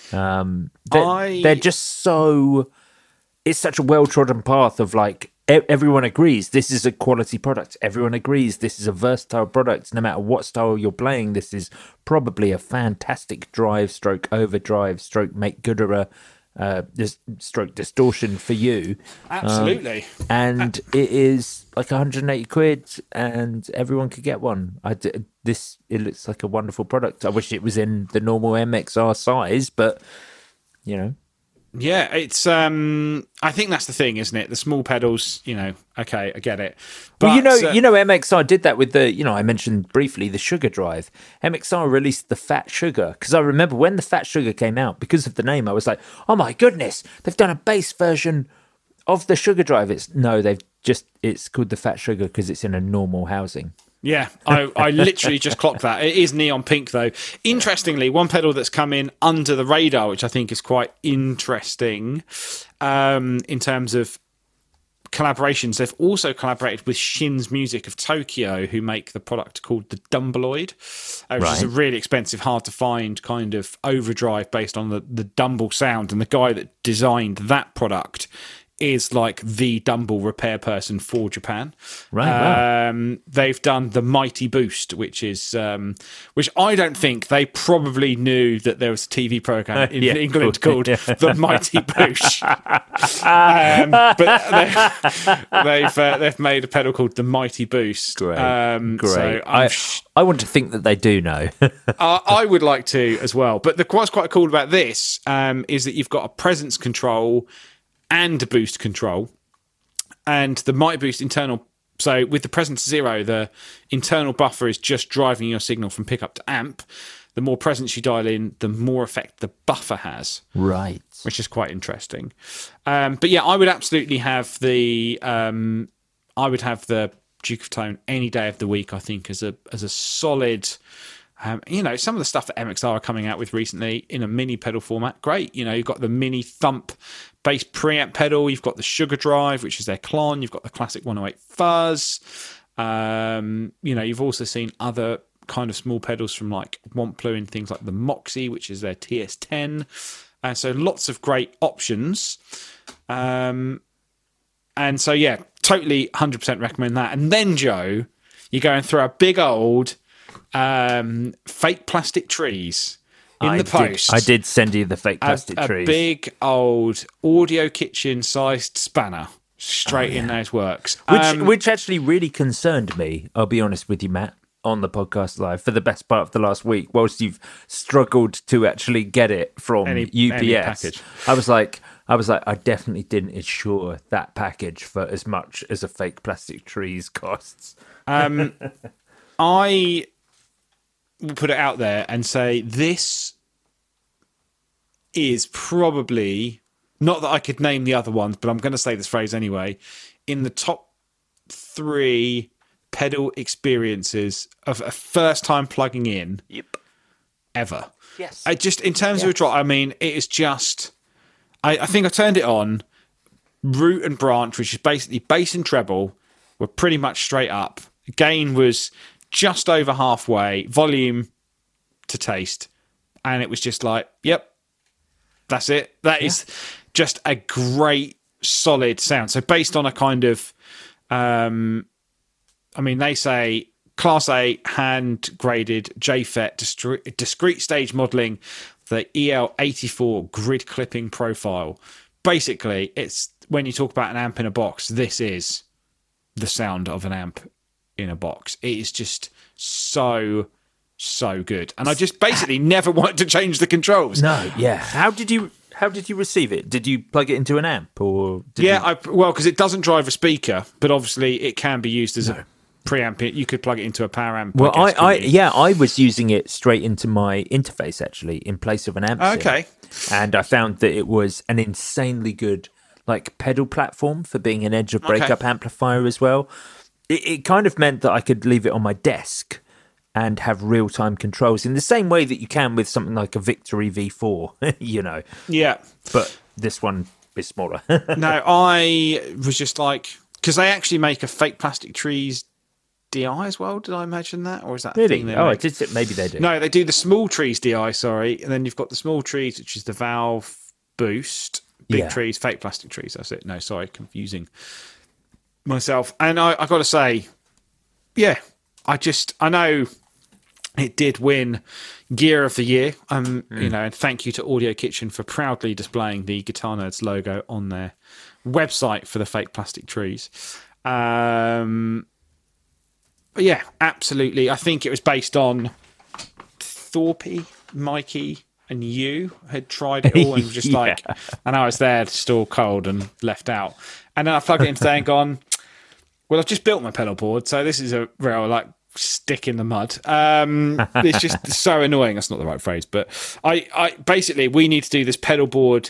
Um, they're, I... they're just so. It's such a well-trodden path of like. Everyone agrees this is a quality product. Everyone agrees this is a versatile product. No matter what style you're playing, this is probably a fantastic drive, stroke overdrive, stroke Make Goodera, uh, this stroke distortion for you. Absolutely. Um, and it is like one hundred eighty quid, and everyone could get one. I d- this it looks like a wonderful product. I wish it was in the normal M X R size, but you know. Yeah, it's. Um, I think that's the thing, isn't it? The small pedals, you know. Okay, I get it. But, well, you know, uh, you know, M X R did that with the. You know, I mentioned briefly the Sugar Drive. M X R released the Fat Sugar because I remember when the Fat Sugar came out. Because of the name, I was like, "Oh my goodness, they've done a bass version of the Sugar Drive." It's no, they've just. It's called the Fat Sugar because it's in a normal housing. Yeah, I, I literally just clocked that. It is neon pink, though. Interestingly, one pedal that's come in under the radar, which I think is quite interesting um, in terms of collaborations. They've also collaborated with Shins Music of Tokyo, who make the product called the Dumbleoid, uh, which right. is a really expensive, hard to find kind of overdrive based on the, the Dumble sound. And the guy that designed that product is like the Dumble repair person for Japan. Right. Um, wow. They've done the Mighty Boost, which is um, which I don't think they probably knew that there was a T V program in yeah, England cool. called yeah. the Mighty Boost. um, but they, they've uh, they've made a pedal called the Mighty Boost. Great. Um, Great. So I, sh- I want to think that they do know. uh, I would like to as well. But the what's quite cool about this um, is that you've got a presence control and boost control, and the Mighty Boost internal. So with the Presence Zero, the internal buffer is just driving your signal from pickup to amp. The more presence you dial in, the more effect the buffer has. Right. Which is quite interesting. Um, but yeah, I would absolutely have the um, I would have the Duke of Tone any day of the week, I think, as a as a solid. Um, you know, some of the stuff that M X R are coming out with recently in a mini pedal format, great. You know, you've got the mini thump bass preamp pedal, you've got the Sugar Drive, which is their Klon, you've got the classic one oh eight Fuzz. Um, you know, you've also seen other kind of small pedals from like Wampler and things like the Moxie, which is their T S ten. And so lots of great options. Um, and so, yeah, totally one hundred percent recommend that. And then, Joe, you go and throw a big old um, fake plastic trees in I the post. Did, I did send you the fake plastic a, trees. A big old Audio Kitchen sized spanner straight oh, yeah. in those works. Which, um, which actually really concerned me, I'll be honest with you, Matt, on the podcast live for the best part of the last week, whilst you've struggled to actually get it from any, U P S. Any package. I was like, I was like, I definitely didn't insure that package for as much as a fake plastic trees costs. Um, I will put it out there and say this is probably, not that I could name the other ones, but I'm going to say this phrase anyway, in the top three pedal experiences of a first time plugging in yep. ever. Yes. I just, in terms yes. of a drop, I mean, it is just, I, I think I turned it on, root and branch, which is basically bass and treble, were pretty much straight up. Gain was just over halfway, volume to taste, and it was just like, yep, that's it. That yeah. is just a great, solid sound. So based on a kind of, um, I mean, they say Class A hand-graded J F E T distri- discrete stage modelling, the E L eighty-four grid clipping profile. Basically, it's when you talk about an amp in a box, this is the sound of an amp in a box. It is just so, so good. And I just basically never wanted to change the controls. No, yeah. How did you how did you receive it? Did you plug it into an amp or did Yeah, you... I, well, because it doesn't drive a speaker, but obviously it can be used as no. a preamp it. You could plug it into a power amp. Well, I, guess, I couldn't you? yeah, I was using it straight into my interface actually in place of an amp. sim. Okay. And I found that it was an insanely good like pedal platform for being an edge of breakup Okay. amplifier as well. It, it kind of meant that I could leave it on my desk and have real time controls in the same way that you can with something like a Victory V four, you know. Yeah. But this one is smaller. No, I was just like, because they actually make a fake plastic trees D I as well. Did I imagine that, or is that a Really? thing they Oh, make? it did, maybe they do. No, they do the small trees D I. Sorry, and then you've got the small trees, which is the valve boost. Big Yeah. trees, fake plastic trees. That's it. No, sorry, confusing myself. And I, I got to say, yeah, I just I know it did win Gear of the Year. Um, you know, and thank you to Audio Kitchen for proudly displaying the Guitar Nerds logo on their website for the fake plastic trees. Um, but yeah, absolutely. I think it was based on Thorpe, Mikey, and you had tried it all and just Yeah. like, and I was there just all cold and left out. And then I plugged it into there and gone, well, I've just built my pedal board, so this is a real like stick in the mud. Um, it's just so annoying. That's not the right phrase, but I, I basically we need to do this pedal board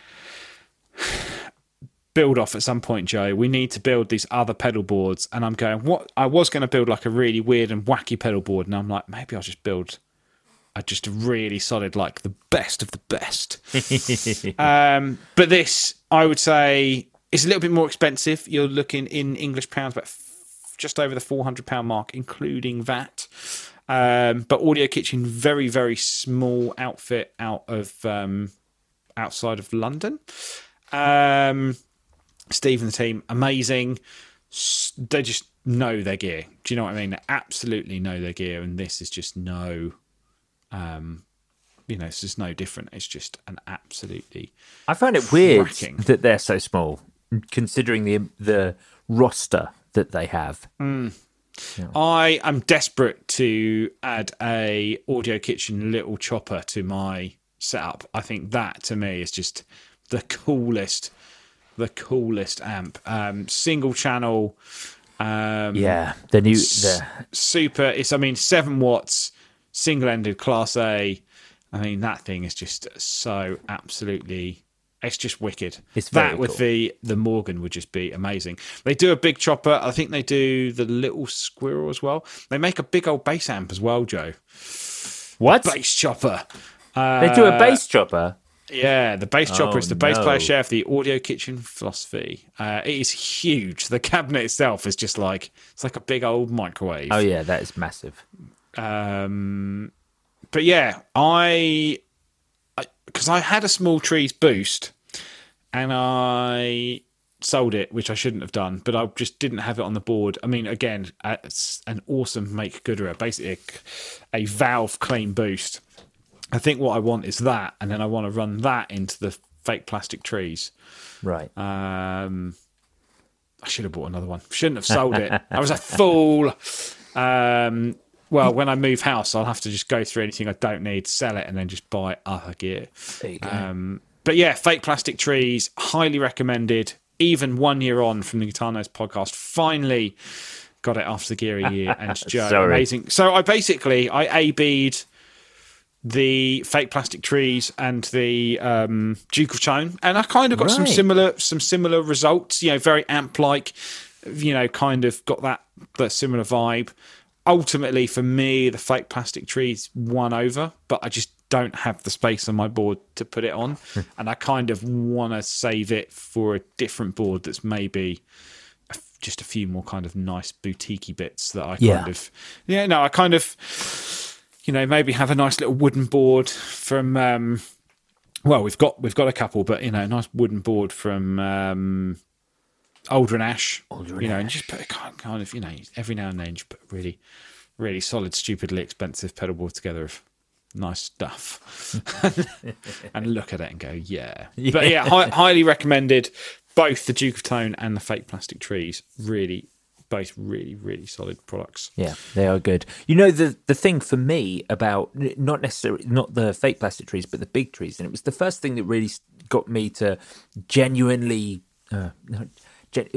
build off at some point, Joe. We need to build these other pedal boards, and I'm going, what? I was going to build like a really weird and wacky pedal board, and I'm like, maybe I'll just build a just a really solid, like the best of the best. um, but this, I would say, is a little bit more expensive. You're looking in English pounds, about f- just over the four hundred pound mark, including V A T. Um, but Audio Kitchen, very, very small outfit out of um, outside of London. Um, Steve and the team, amazing. S- They just know their gear. Do you know what I mean? They absolutely know their gear, and this is just no, um, you know, it's just no different. It's just an absolutely. I find it weird cracking. that they're so small, considering the the roster that they have. I am desperate to add a Audio Kitchen little chopper to my setup. I think that to me is just the coolest, the coolest amp. Um, single channel. Um, Yeah, the new s- the super. It's I mean seven watts, single ended Class A. I mean that thing is just so absolutely. It's just wicked. It's very that with cool. the the Morgan would just be amazing. They do a big chopper. I think they do the little squirrel as well. They make a big old bass amp as well, Joe. what Bass chopper. they do a bass chopper. Yeah, the bass chopper Oh, is the bass no. player share of the Audio Kitchen philosophy. Uh, it is huge. The cabinet itself is just like it's like a big old microwave. Oh yeah, that is massive. Um, but yeah, I because I, I had a small trees boost and I sold it, which I shouldn't have done, but I just didn't have it on the board. I mean, again, uh, it's an awesome make Goodera, basically a, a valve clean boost. I think what I want is that, and then I want to run that into the fake plastic trees. Right. Um, I should have bought another one. Shouldn't have sold it. I was a fool. Um, well, when I move house, I'll have to just go through anything I don't need, sell it, and then just buy other gear. There you go. Um, but yeah, fake plastic trees, highly recommended. Even one year on from the Guitar Nerds podcast, finally got it after the Geary year. And Joe, Sorry. amazing. So I basically I A B'd the fake plastic trees and the um, Duke of Tone, and I kind of got some Right. similar some similar results. You know, very amp like. You know, kind of got that that similar vibe. Ultimately, for me, the fake plastic trees won over, but I just don't have the space on my board to put it on, and I kind of want to save it for a different board that's maybe a, just a few more kind of nice boutiquey bits that I Yeah. kind of, yeah, no, I kind of, you know, maybe have a nice little wooden board from. Um, well, we've got we've got a couple, but you know, a nice wooden board from. Um, Aldrin Ash, you know, and just put a kind kind of, you know, every now and then just put a really, really solid, stupidly expensive pedal board together of nice stuff, and look at it and go, yeah. But yeah, hi- highly recommended. Both the Duke of Tone and the fake plastic trees, really, both really, really solid products. Yeah, they are good. You know, the the thing for me about not necessarily not the fake plastic trees, but the big trees, and it was the first thing that really got me to genuinely. Uh, no, gen-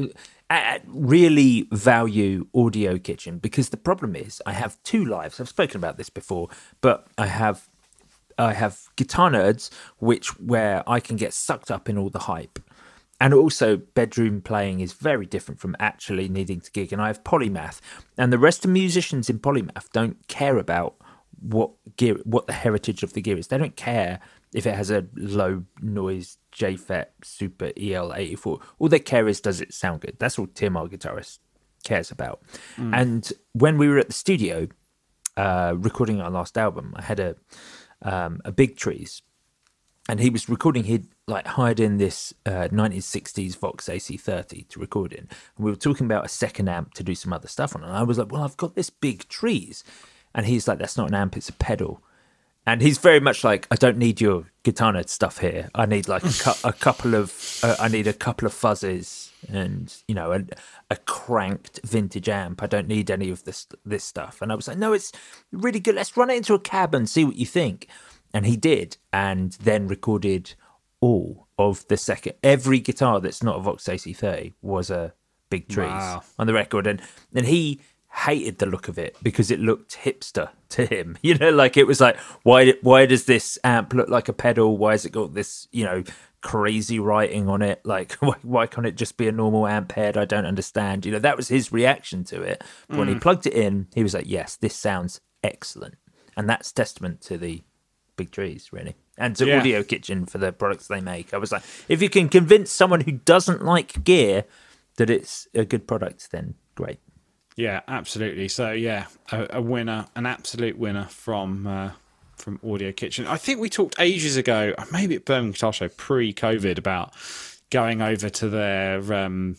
I really value Audio Kitchen because the problem is I have two lives. I've spoken about this before, but I have I have Guitar Nerds, which where I can get sucked up in all the hype. And also bedroom playing is very different from actually needing to gig. And I have Polymath. And the rest of musicians in Polymath don't care about what gear, what the heritage of the gear is. They don't care if it has a low noise J F E T Super E L eighty-four. All they care is, does it sound good? That's all Tim, our guitarist, cares about. Mm. And when we were at the studio uh, recording our last album, I had a um, a Big Trees. And he was recording, he'd like hired in this uh, nineteen sixties Vox A C thirty to record in. And we were talking about a second amp to do some other stuff on. And I was like, well, I've got this Big Trees. And he's like, that's not an amp, it's a pedal. And he's very much like, I don't need your Guitar Nerd stuff here. I need like a, cu- a couple of, uh, I need a couple of fuzzes and, you know, a, a cranked vintage amp. I don't need any of this this stuff. And I was like, no, it's really good. Let's run it into a cab and see what you think. And he did, and then recorded all of the second. Every guitar that's not a Vox A C thirty was a Big Trees wow. on the record. And then he hated the look of it because it looked hipster to him. You know, like it was like, why why does this amp look like a pedal? Why has it got this, you know, crazy writing on it? Like, why, why can't it just be a normal amp head? I don't understand. You know, that was his reaction to it. But mm. when he plugged it in, he was like, yes, this sounds excellent. And that's testament to the Big Trees, really, and to yeah. Audio Kitchen for the products they make. I was like, if you can convince someone who doesn't like gear that it's a good product, then great. Yeah, absolutely. So yeah, a, a winner, an absolute winner from uh, from Audio Kitchen. I think we talked ages ago, maybe at Birmingham Guitar Show pre-COVID, about going over to their um,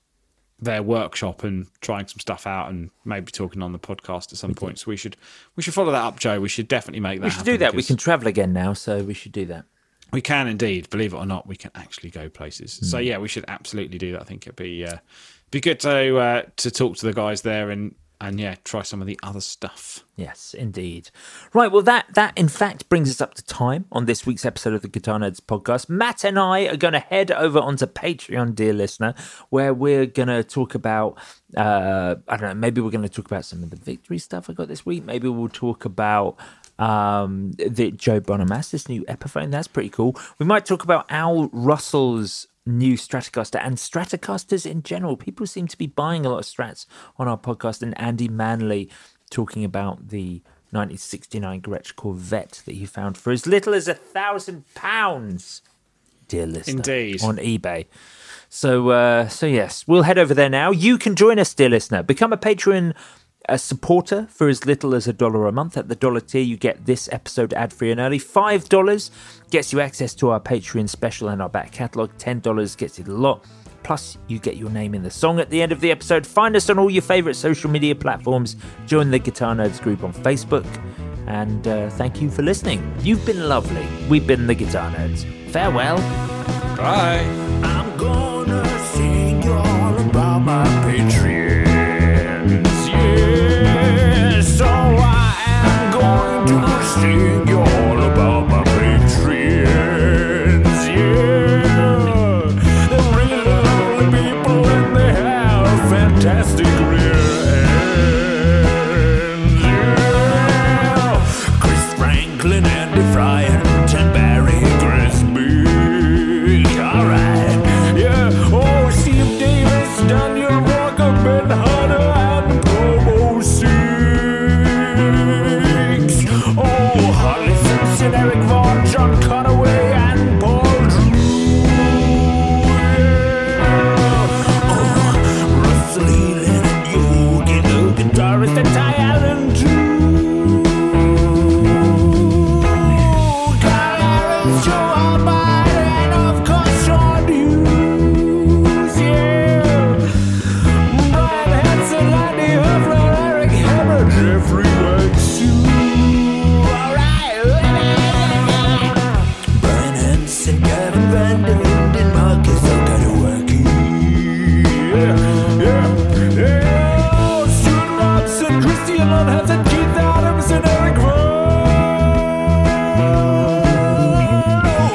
their workshop and trying some stuff out, and maybe talking on the podcast at some point. So we should we should follow that up, Joe. We should definitely make that. We should do that. We can travel again now, so we should do that. We can indeed. Believe it or not, we can actually go places. Mm. So yeah, we should absolutely do that. I think it'd be uh, be good to uh, to talk to the guys there and and yeah, try some of the other stuff. Yes, indeed. Right, well, that, that in fact brings us up to time on this week's episode of the Guitar Nerds podcast. Matt and I are going to head over onto Patreon, dear listener, where we're going to talk about, uh, I don't know, maybe we're going to talk about some of the victory stuff I got this week. Maybe we'll talk about um, the Joe Bonamassa new Epiphone. That's pretty cool. We might talk about Al Russell's new Stratocaster and Stratocasters in general. People seem to be buying a lot of Strats on our podcast, and Andy Manley talking about the nineteen sixty-nine Gretsch Corvette that he found for as little as a thousand pounds, dear listener, indeed, on eBay. So, uh, so yes, we'll head over there now. You can join us, dear listener. Become a Patreon a supporter for as little as a dollar a month. At the dollar tier, you get this episode ad-free and early. Five dollars gets you access to our Patreon special and our back catalogue. Ten dollars gets you the lot. Plus, you get your name in the song at the end of the episode. Find us on all your favourite social media platforms. Join the Guitar Nerds group on Facebook. And uh, thank you for listening. You've been lovely. We've been the Guitar Nerds. Farewell. Bye. I'm gonna sing you all about my Patreons. Yeah, so I am going to sing you all about my Patreons. Yeah, they're really lovely people and they have fantastic rear ends. Yeah, Chris Franklin, Andy Fry, and Tim Barry Grisby. Alright, yeah, oh, Steve Davis, Daniel Walker, Ben Hunter, and Promo Six. Oh, Harley Simpson, Eric Vaughn, John Conaway, and Paul Drew. Yeah. Oh, Russell Healy and Yogi, the guitarist, and Ty Allen too. Kyle Harris, Joe Almighty, and of course Sean Hughes. Yeah. Brian Hansen, Andy Huffler, Eric Hammer, Jeffrey Wexu. Alright. Brian Hansen, Gavin Van Der Linden, Marcus Okawaaki. Yeah, yeah, yeah. Oh, Stuart Robson, Christian Lundhausen, Keith Adams, and Eric Vaughn. Oh,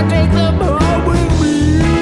take them home with me.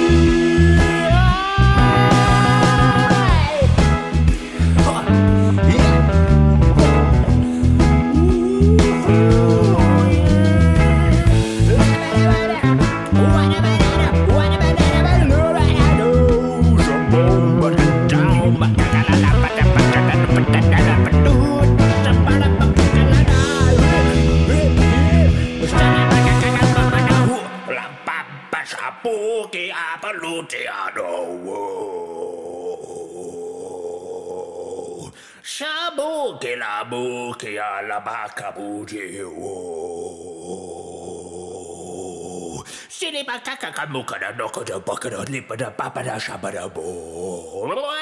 Shabu que la bu que a la baca buji o City bacaca camuca da noca da boca da lipa da papa da shabada bo